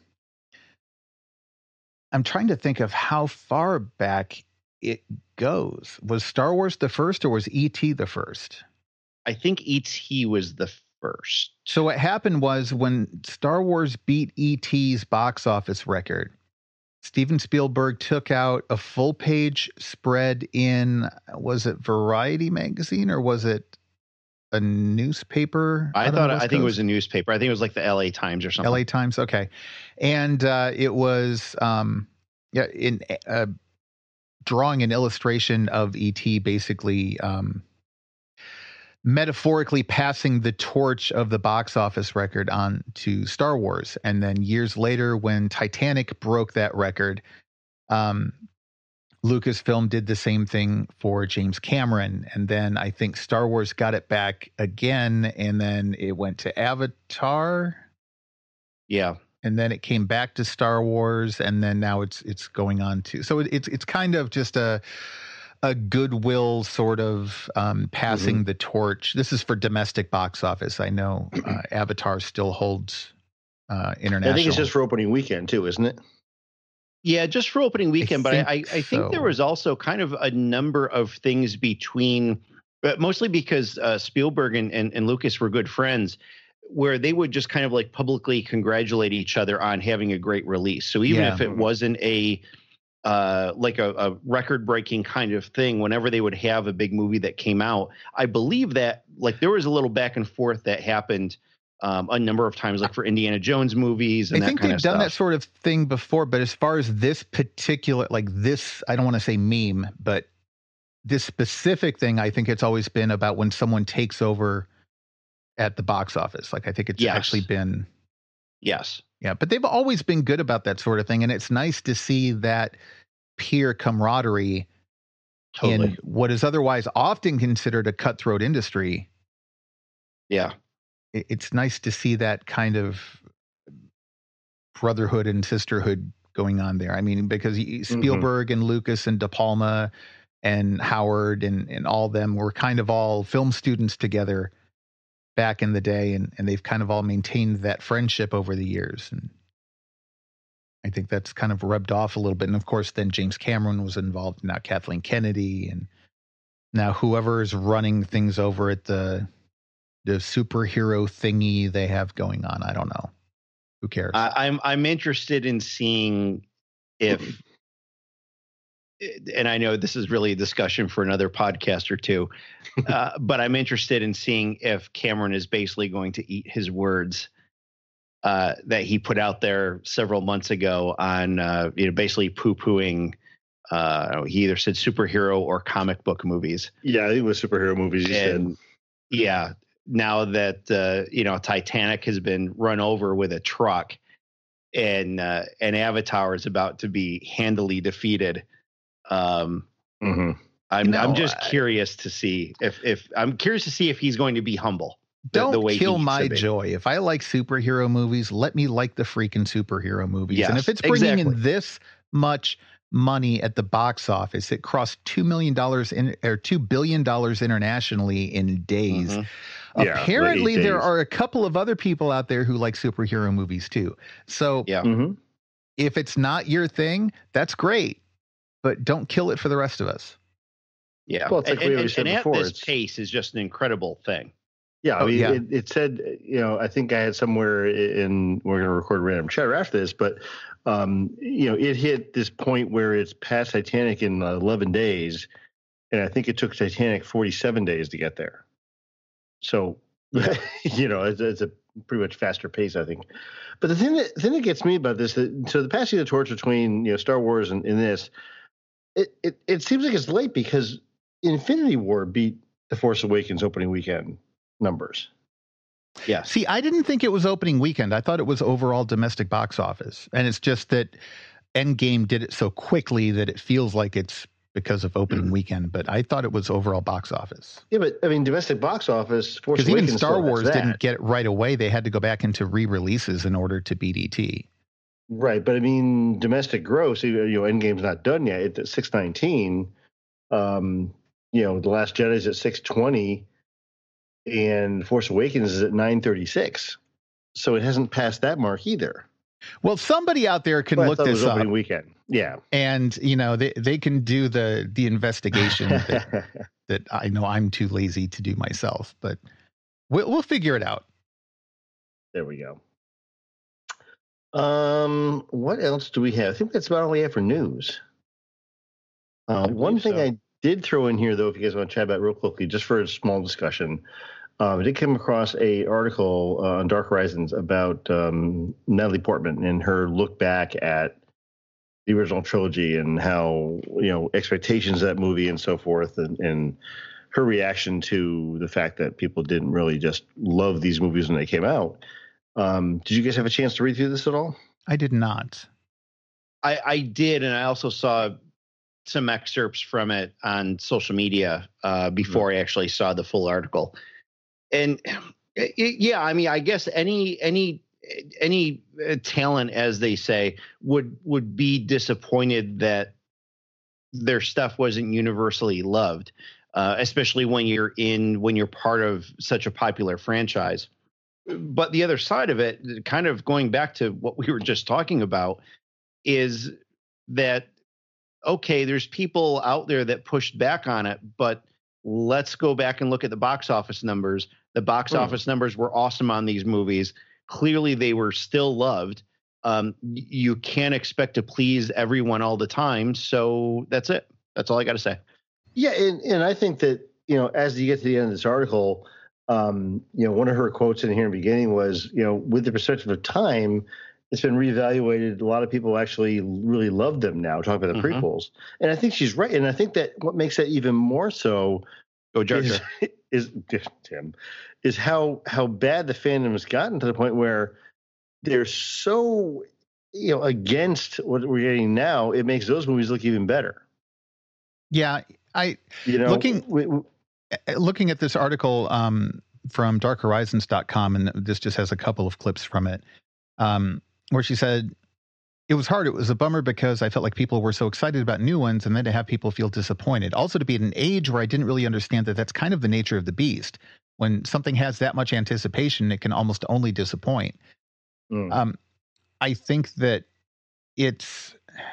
I'm trying to think of how far back it goes. Was Star Wars the first, or was E T the first? I think E T was the first. So what happened was when Star Wars beat E T's box office record, Steven Spielberg took out a full page spread in, was it Variety magazine or was it a newspaper? I out on thought the I West think it Coast? was a newspaper. I think it was like the L A Times or something. L A Times. Okay. And uh, it was um, yeah, in uh, drawing an illustration of E T basically um, metaphorically passing the torch of the box office record on to Star Wars. And then years later, when Titanic broke that record, um, Lucasfilm did the same thing for James Cameron. And then I think Star Wars got it back again. And then it went to Avatar. Yeah, and then it came back to Star Wars, and then now it's it's going on to. So it, it's it's kind of just a a goodwill sort of um, passing mm-hmm. the torch. This is for domestic box office. I know uh, Avatar still holds uh, international. I think it's just for opening weekend too, isn't it? Yeah, just for opening weekend. I but I, I, I think so. there was also kind of a number of things between, but mostly because uh, Spielberg and, and, and Lucas were good friends, where they would just kind of like publicly congratulate each other on having a great release. So even Yeah. if it wasn't a uh, like a, a record-breaking kind of thing, whenever they would have a big movie that came out, I believe that like there was a little back and forth that happened um, a number of times, like for Indiana Jones movies. And I think that kind they've of done stuff. that sort of thing before, but as far as this particular, like this, I don't want to say meme, but this specific thing, I think it's always been about when someone takes over at the box office. Like I think it's Yes. actually been, Yes. yeah, but they've always been good about that sort of thing. And it's nice to see that peer camaraderie Totally. in what is otherwise often considered a cutthroat industry. Yeah. It- It's nice to see that kind of brotherhood and sisterhood going on there. I mean, because y- Spielberg and Lucas and De Palma and Howard and, and all them were kind of all film students together back in the day, and, and they've kind of all maintained that friendship over the years. And I think that's kind of rubbed off a little bit. And of course, then James Cameron was involved, now Kathleen Kennedy, and now whoever is running things over at the the superhero thingy they have going on. I don't know. Who cares? I, I'm I'm interested in seeing if, and I know this is really a discussion for another podcast or two, uh, but I'm interested in seeing if Cameron is basically going to eat his words uh, that he put out there several months ago on, uh, you know, basically poo-pooing. Uh, he either said superhero or comic book movies. Yeah, I think it was superhero movies. You And said. yeah, now that uh, you know Titanic has been run over with a truck, and uh, and Avatar is about to be handily defeated. Um, Mm-hmm. I'm You know, I'm just I- curious to see if if I'm curious to see if he's going to be humble. the- Don't the way he kill needs my to be. joy. If I like superhero movies, let me like the freaking superhero movies. and Yes, if it's bringing exactly. in this much money at the box office, it crossed two million dollars in or two billion dollars internationally in days. Mhm. Yeah, Apparently, like eight there days. are a couple of other people out there who like superhero movies too. So Yeah. Mm-hmm. if it's not your thing, that's great, but don't kill it for the rest of us. Yeah, Well, it's like and, we and, always said and at before, this it's- pace is just an incredible thing. Yeah, I Oh, mean, yeah. It, it said, you know, I think I had somewhere in, we're going to record random chatter after this, but, um, you know, it hit this point where it's past Titanic in eleven days, and I think it took Titanic forty-seven days to get there. So, you know, it's, it's a pretty much faster pace, I think. But the thing that, thing that gets me about this, that, so the passing of the torch between, you know, Star Wars and, and this, it, it, it seems like it's late because Infinity War beat The Force Awakens opening weekend numbers. Yeah. See, I didn't think it was opening weekend. I thought it was overall domestic box office. And it's just that Endgame did it so quickly that it feels like it's because of opening weekend. But I thought it was overall box office. Yeah, but I mean, domestic box office, Force Because even Awakens Star still has Wars that. didn't get it right away. They had to go back into re-releases in order to beat E T. Right, but I mean, domestic gross, you know, Endgame's not done yet. It's at six nineteen. Um, you know, The Last Jedi is at six twenty, and Force Awakens is at nine thirty-six. So it hasn't passed that mark either. Well, somebody out there can But I look thought it this was up, opening weekend. Yeah. and you know they they can do the the investigation that, that I know I'm too lazy to do myself. But we'll we'll figure it out. There we go. Um, what else do we have? I think that's about all we have for news. Uh, I one believe thing so. I did throw in here, though, if you guys want to chat about it real quickly, just for a small discussion, uh, I did come across a article uh, on Dark Horizons about um, Natalie Portman and her look back at the original trilogy and how, you know, expectations of that movie and so forth, and, and her reaction to the fact that people didn't really just love these movies when they came out. Um, did you guys have a chance to read through this at all? I did not. I, I did, and I also saw some excerpts from it on social media uh, before I actually saw the full article. And it, yeah, I mean, I guess any any any talent, as they say, would would be disappointed that their stuff wasn't universally loved, uh, especially when you're in when you're part of such a popular franchise. But the other side of it, kind of going back to what we were just talking about, is that, okay, there's people out there that pushed back on it, but let's go back and look at the box office numbers. The box mm. office numbers were awesome on these movies. Clearly, they were still loved. Um, you can't expect to please everyone all the time. So that's it. That's all I got to say. Yeah. And, and I think that, you know, as you get to the end of this article, um, you know, one of her quotes in here in the beginning was, you know, with the perspective of time, it's been reevaluated. A lot of people actually really love them now, talking about the mm-hmm. prequels. And I think she's right. And I think that what makes that even more so Go Jar Jar. is, is Tim, is how how bad the fandom has gotten to the point where they're so, you know, against what we're getting now. It makes those movies look even better. Yeah, I you know looking we, we, looking at this article um, from dark horizons dot com, and this just has a couple of clips from it. Um, where she said, it was hard. It was a bummer because I felt like people were so excited about new ones, and then to have people feel disappointed. Also to be at an age where I didn't really understand that that's kind of the nature of the beast. When something has that much anticipation, it can almost only disappoint. Mm. Um, I think that it's...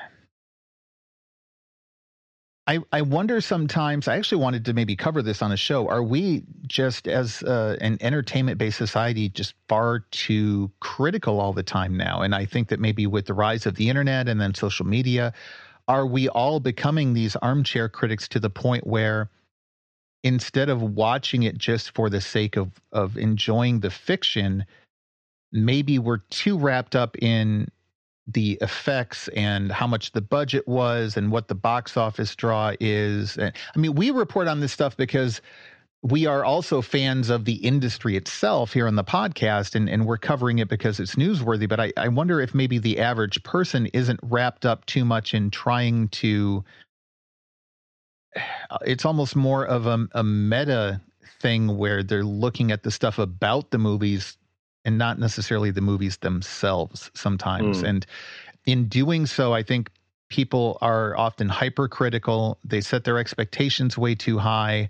I, I wonder sometimes, I actually wanted to maybe cover this on a show. Are we just as uh, an entertainment-based society just far too critical all the time now? And I think that maybe with the rise of the internet and then social media, are we all becoming these armchair critics to the point where instead of watching it just for the sake of, of enjoying the fiction, maybe we're too wrapped up in the effects and how much the budget was and what the box office draw is. I mean, we report on this stuff because we are also fans of the industry itself here on the podcast, and, and we're covering it because it's newsworthy. But I, I wonder if maybe the average person isn't wrapped up too much in trying to, it's almost more of a, a meta thing where they're looking at the stuff about the movies and not necessarily the movies themselves sometimes. Mm. And in doing so, I think people are often hypercritical. They set their expectations way too high.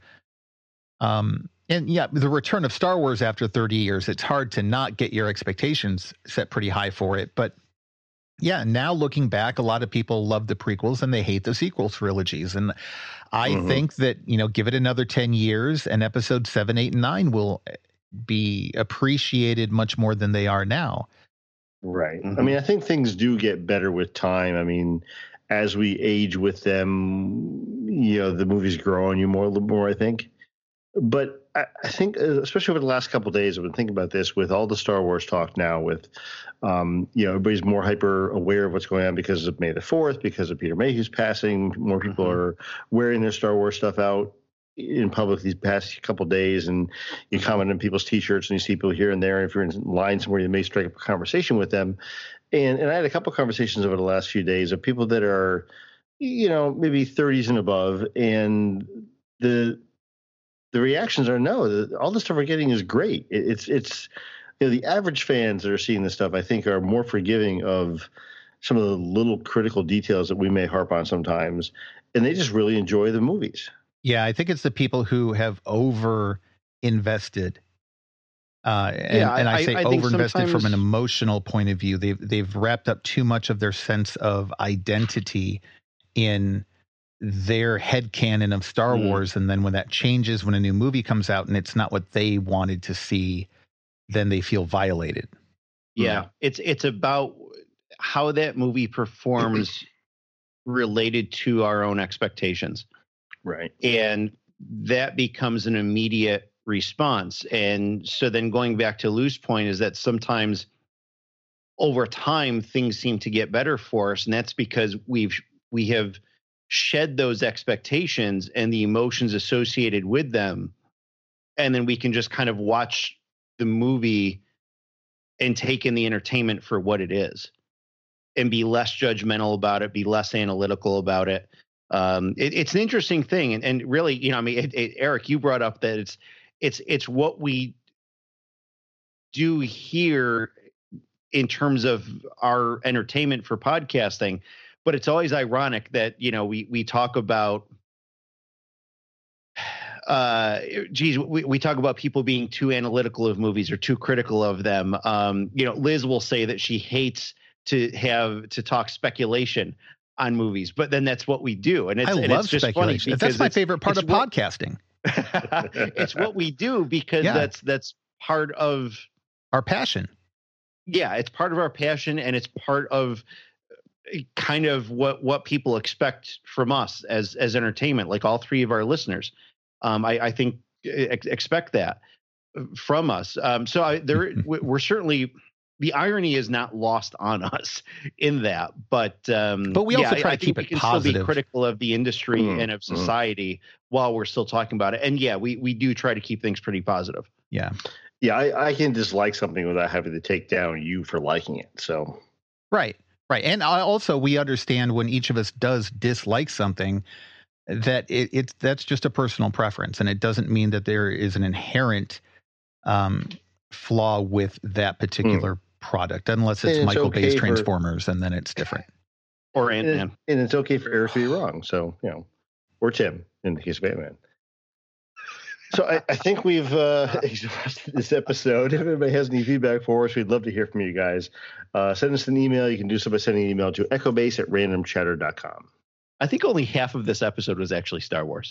Um, and yeah, the return of Star Wars after thirty years, it's hard to not get your expectations set pretty high for it. But yeah, now looking back, a lot of people love the prequels and they hate the sequel trilogies. And I mm-hmm. think that, you know, give it another ten years and episode seven, eight, and nine will be appreciated much more than they are now. Right. Mm-hmm. I mean, I think things do get better with time. I mean, as we age with them, you know, the movies grow on you more, a little more, I think. But I, I think, especially over the last couple of days, I've been thinking about this with all the Star Wars talk now with, um, you know, everybody's more hyper aware of what's going on because of May the fourth, because of Peter Mayhew's passing. More people mm-hmm. are wearing their Star Wars stuff out in public these past couple of days, and you comment on people's T-shirts and you see people here and there. And if you're in line somewhere, you may strike up a conversation with them. And and I had a couple of conversations over the last few days of people that are, you know, maybe thirties and above, and the the reactions are no. The, all the stuff we're getting is great. It, it's it's you know, the average fans that are seeing this stuff, I think, are more forgiving of some of the little critical details that we may harp on sometimes, and they just really enjoy the movies. Yeah, I think it's the people who have over invested. Uh, and, yeah, and I, I say I over invested from an emotional point of view. They've they've wrapped up too much of their sense of identity in their headcanon of Star mm. Wars. And then when that changes, when a new movie comes out and it's not what they wanted to see, then they feel violated. Yeah, mm. it's it's about how that movie performs related to our own expectations. Right. And that becomes an immediate response. And so then going back to Lou's point is that sometimes over time things seem to get better for us. And that's because we've we have shed those expectations and the emotions associated with them. And then we can just kind of watch the movie and take in the entertainment for what it is and be less judgmental about it, be less analytical about it. Um, it, it's an interesting thing, and, and really, you know, I mean, it, it, Eric, you brought up that it's it's it's what we do here in terms of our entertainment for podcasting. But it's always ironic that, you know, we we talk about, uh, geez, we, we talk about people being too analytical of movies or too critical of them. Um, you know, Liz will say that she hates to have to talk speculation on movies, but then that's what we do. And it's, I and love it's just speculation. funny That's my it's, favorite part it's of what, podcasting. It's what we do because Yeah. that's that's part of Our passion. yeah, it's part of our passion, and it's part of kind of what what people expect from us as as entertainment. Like all three of our listeners, um, I, I think ex- expect that from us. Um, so I, there, we're certainly, the irony is not lost on us in that, but um, But we also yeah, try I, to I keep think it we can positive. still be critical of the industry Mm, and of mm. society while we're still talking about it. And yeah, we we do try to keep things pretty positive. Yeah. Yeah, I, I can dislike something without having to take down you for liking it. So Right. Right. And I also, we understand when each of us does dislike something that it, it's that's just a personal preference. And it doesn't mean that there is an inherent um, flaw with that particular product, unless it's, And it's Michael okay Bay's for- Transformers, and then it's different. Or and, Ant-Man. and it's okay for Eric to be wrong. So, you know, or Tim in the case of Ant-Man. So I, I think we've uh, exhausted this episode. If anybody has any feedback for us, we'd love to hear from you guys. Uh, send us an email. You can do so by sending an email to echobase at random chatter dot com. I think only half of this episode was actually Star Wars.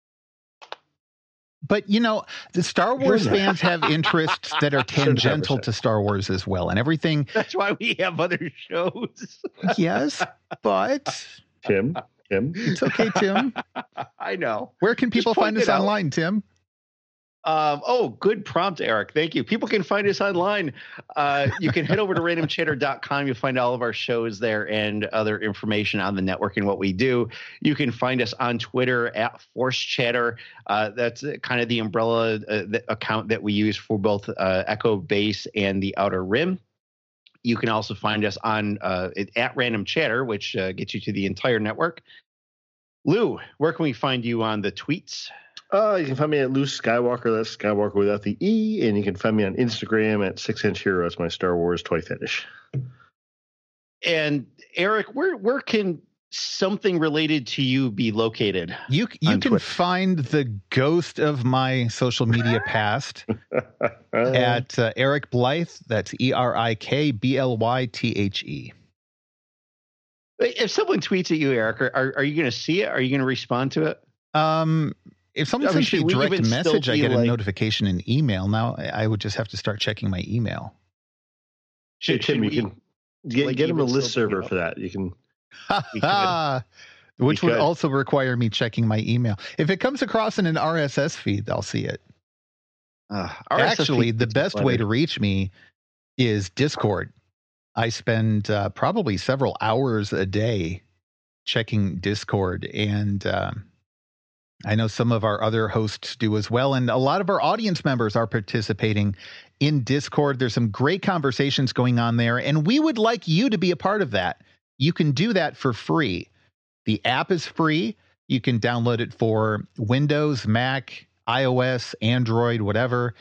But, you know, the Star Wars Good. fans have interests that are tangential to Star Wars as well. And everything, That's why we have other shows. yes, but Tim, Tim. it's okay, Tim. I know. Where can people point find us it out. online, Tim? Um, oh, good prompt, Eric. Thank you. People can find us online. Uh, you can head over to random chatter dot com. You'll find all of our shows there and other information on the network and what we do. You can find us on Twitter at Force Chatter. Uh, that's kind of the umbrella uh, the account that we use for both uh, Echo Base and the Outer Rim. You can also find us on uh, at Random Chatter, which uh, gets you to the entire network. Lou, where can we find you on the tweets? Uh, you can find me at Luke Skywalker. That's Skywalker without the E. And you can find me on Instagram at Six Inch Hero. That's my Star Wars toy fetish. And Eric, where where can something related to you be located? You you On can Twitter. find the ghost of my social media past at uh, Eric Blythe. That's E R I K B L Y T H E. If someone tweets at you, Eric, are, are, are you going to see it? Are you going to respond to it? Um, if someone I mean, sends me should a we direct even still message, I be get a like- notification in email. Now I I would just have to start checking my email. Should, Should Tim, you we- can get, like, get him a even list still bring server it up? for that. You can. We could. Which We would could. also require me checking my email. If it comes across in an R S S feed, I'll see it. Uh, R S S Actually, feed the is best way cluttered. to reach me is Discord. I spend uh, probably several hours a day checking Discord, and um, I know some of our other hosts do as well. And a lot of our audience members are participating in Discord. There's some great conversations going on there, and we would like you to be a part of that. You can do that for free. The app is free. You can download it for Windows, Mac, iOS, Android, whatever.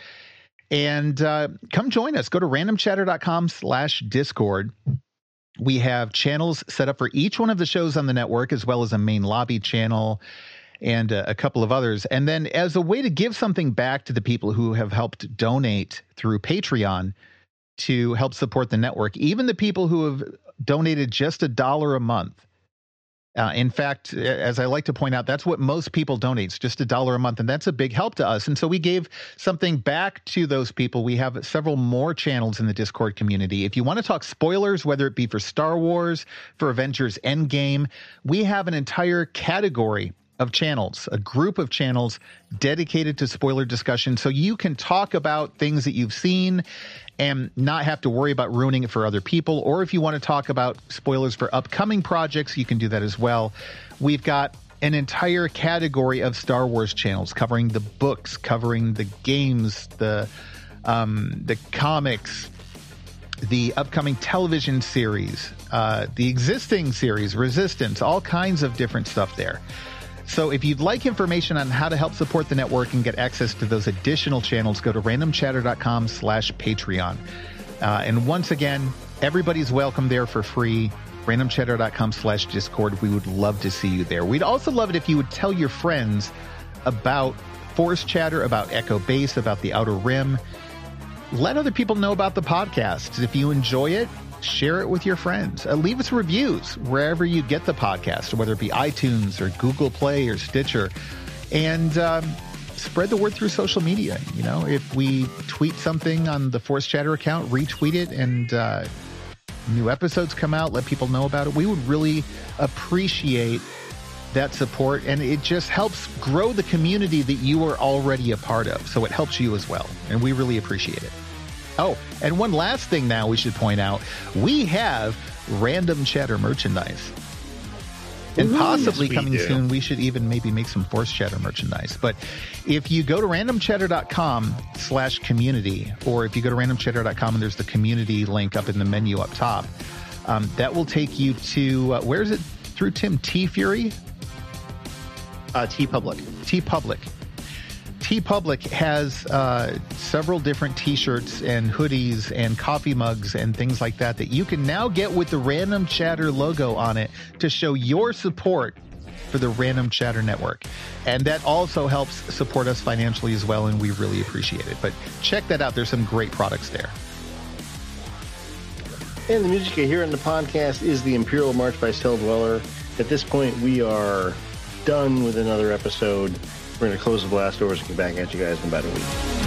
And uh, come join us. Go to random chatter dot com slash Discord. We have channels set up for each one of the shows on the network, as well as a main lobby channel and uh, a couple of others. And then as a way to give something back to the people who have helped donate through Patreon to help support the network, even the people who have donated just a dollar a month. Uh, in fact, as I like to point out, that's what most people donate. It's just a dollar a month, and that's a big help to us. And so we gave something back to those people. We have several more channels in the Discord community. If you want to talk spoilers, whether it be for Star Wars, for Avengers Endgame, we have an entire category of channels, a group of channels dedicated to spoiler discussion, so you can talk about things that you've seen and not have to worry about ruining it for other people. Or if you want to talk about spoilers for upcoming projects, you can do that as well. We've got an entire category of Star Wars channels covering the books, covering the games, the um, the comics, the upcoming television series, uh, the existing series, Resistance, all kinds of different stuff there. So if you'd like information on how to help support the network and get access to those additional channels, go to random chatter dot com slash Patreon. Uh, and once again, Everybody's welcome there for free. randomchatter.com slash Discord. We would love to see you there. We'd also love it if you would tell your friends about Force Chatter, about Echo Base, about the Outer Rim. Let other people know about the podcast. If you enjoy it, share it with your friends. Uh, leave us reviews wherever you get the podcast, whether it be iTunes or Google Play or Stitcher. And um, spread the word through social media. You know, if we tweet something on the Force Chatter account, retweet it, and uh, new episodes come out, let people know about it. We would really appreciate that support, and it just helps grow the community that you are already a part of. So it helps you as well, and we really appreciate it. Oh, and one last thing now we should point out, we have Random Chatter merchandise. And Ooh, possibly yes, coming do. soon, we should even maybe make some Force Chatter merchandise. But if you go to randomchatter.com slash community, or if you go to randomchatter dot com and there's the community link up in the menu up top, um, that will take you to, uh, where is it through, Tim? T-Fury? Uh, T-Public. T-Public. T-Public has uh, several different T-shirts and hoodies and coffee mugs and things like that that you can now get with the Random Chatter logo on it to show your support for the Random Chatter Network. And that also helps support us financially as well, and we really appreciate it. But check that out. There's some great products there. And the music you hear on the podcast is the Imperial March by Cell Dweller. At this point, we are done with another episode. We're going to close the blast doors and get back at you guys in about a week.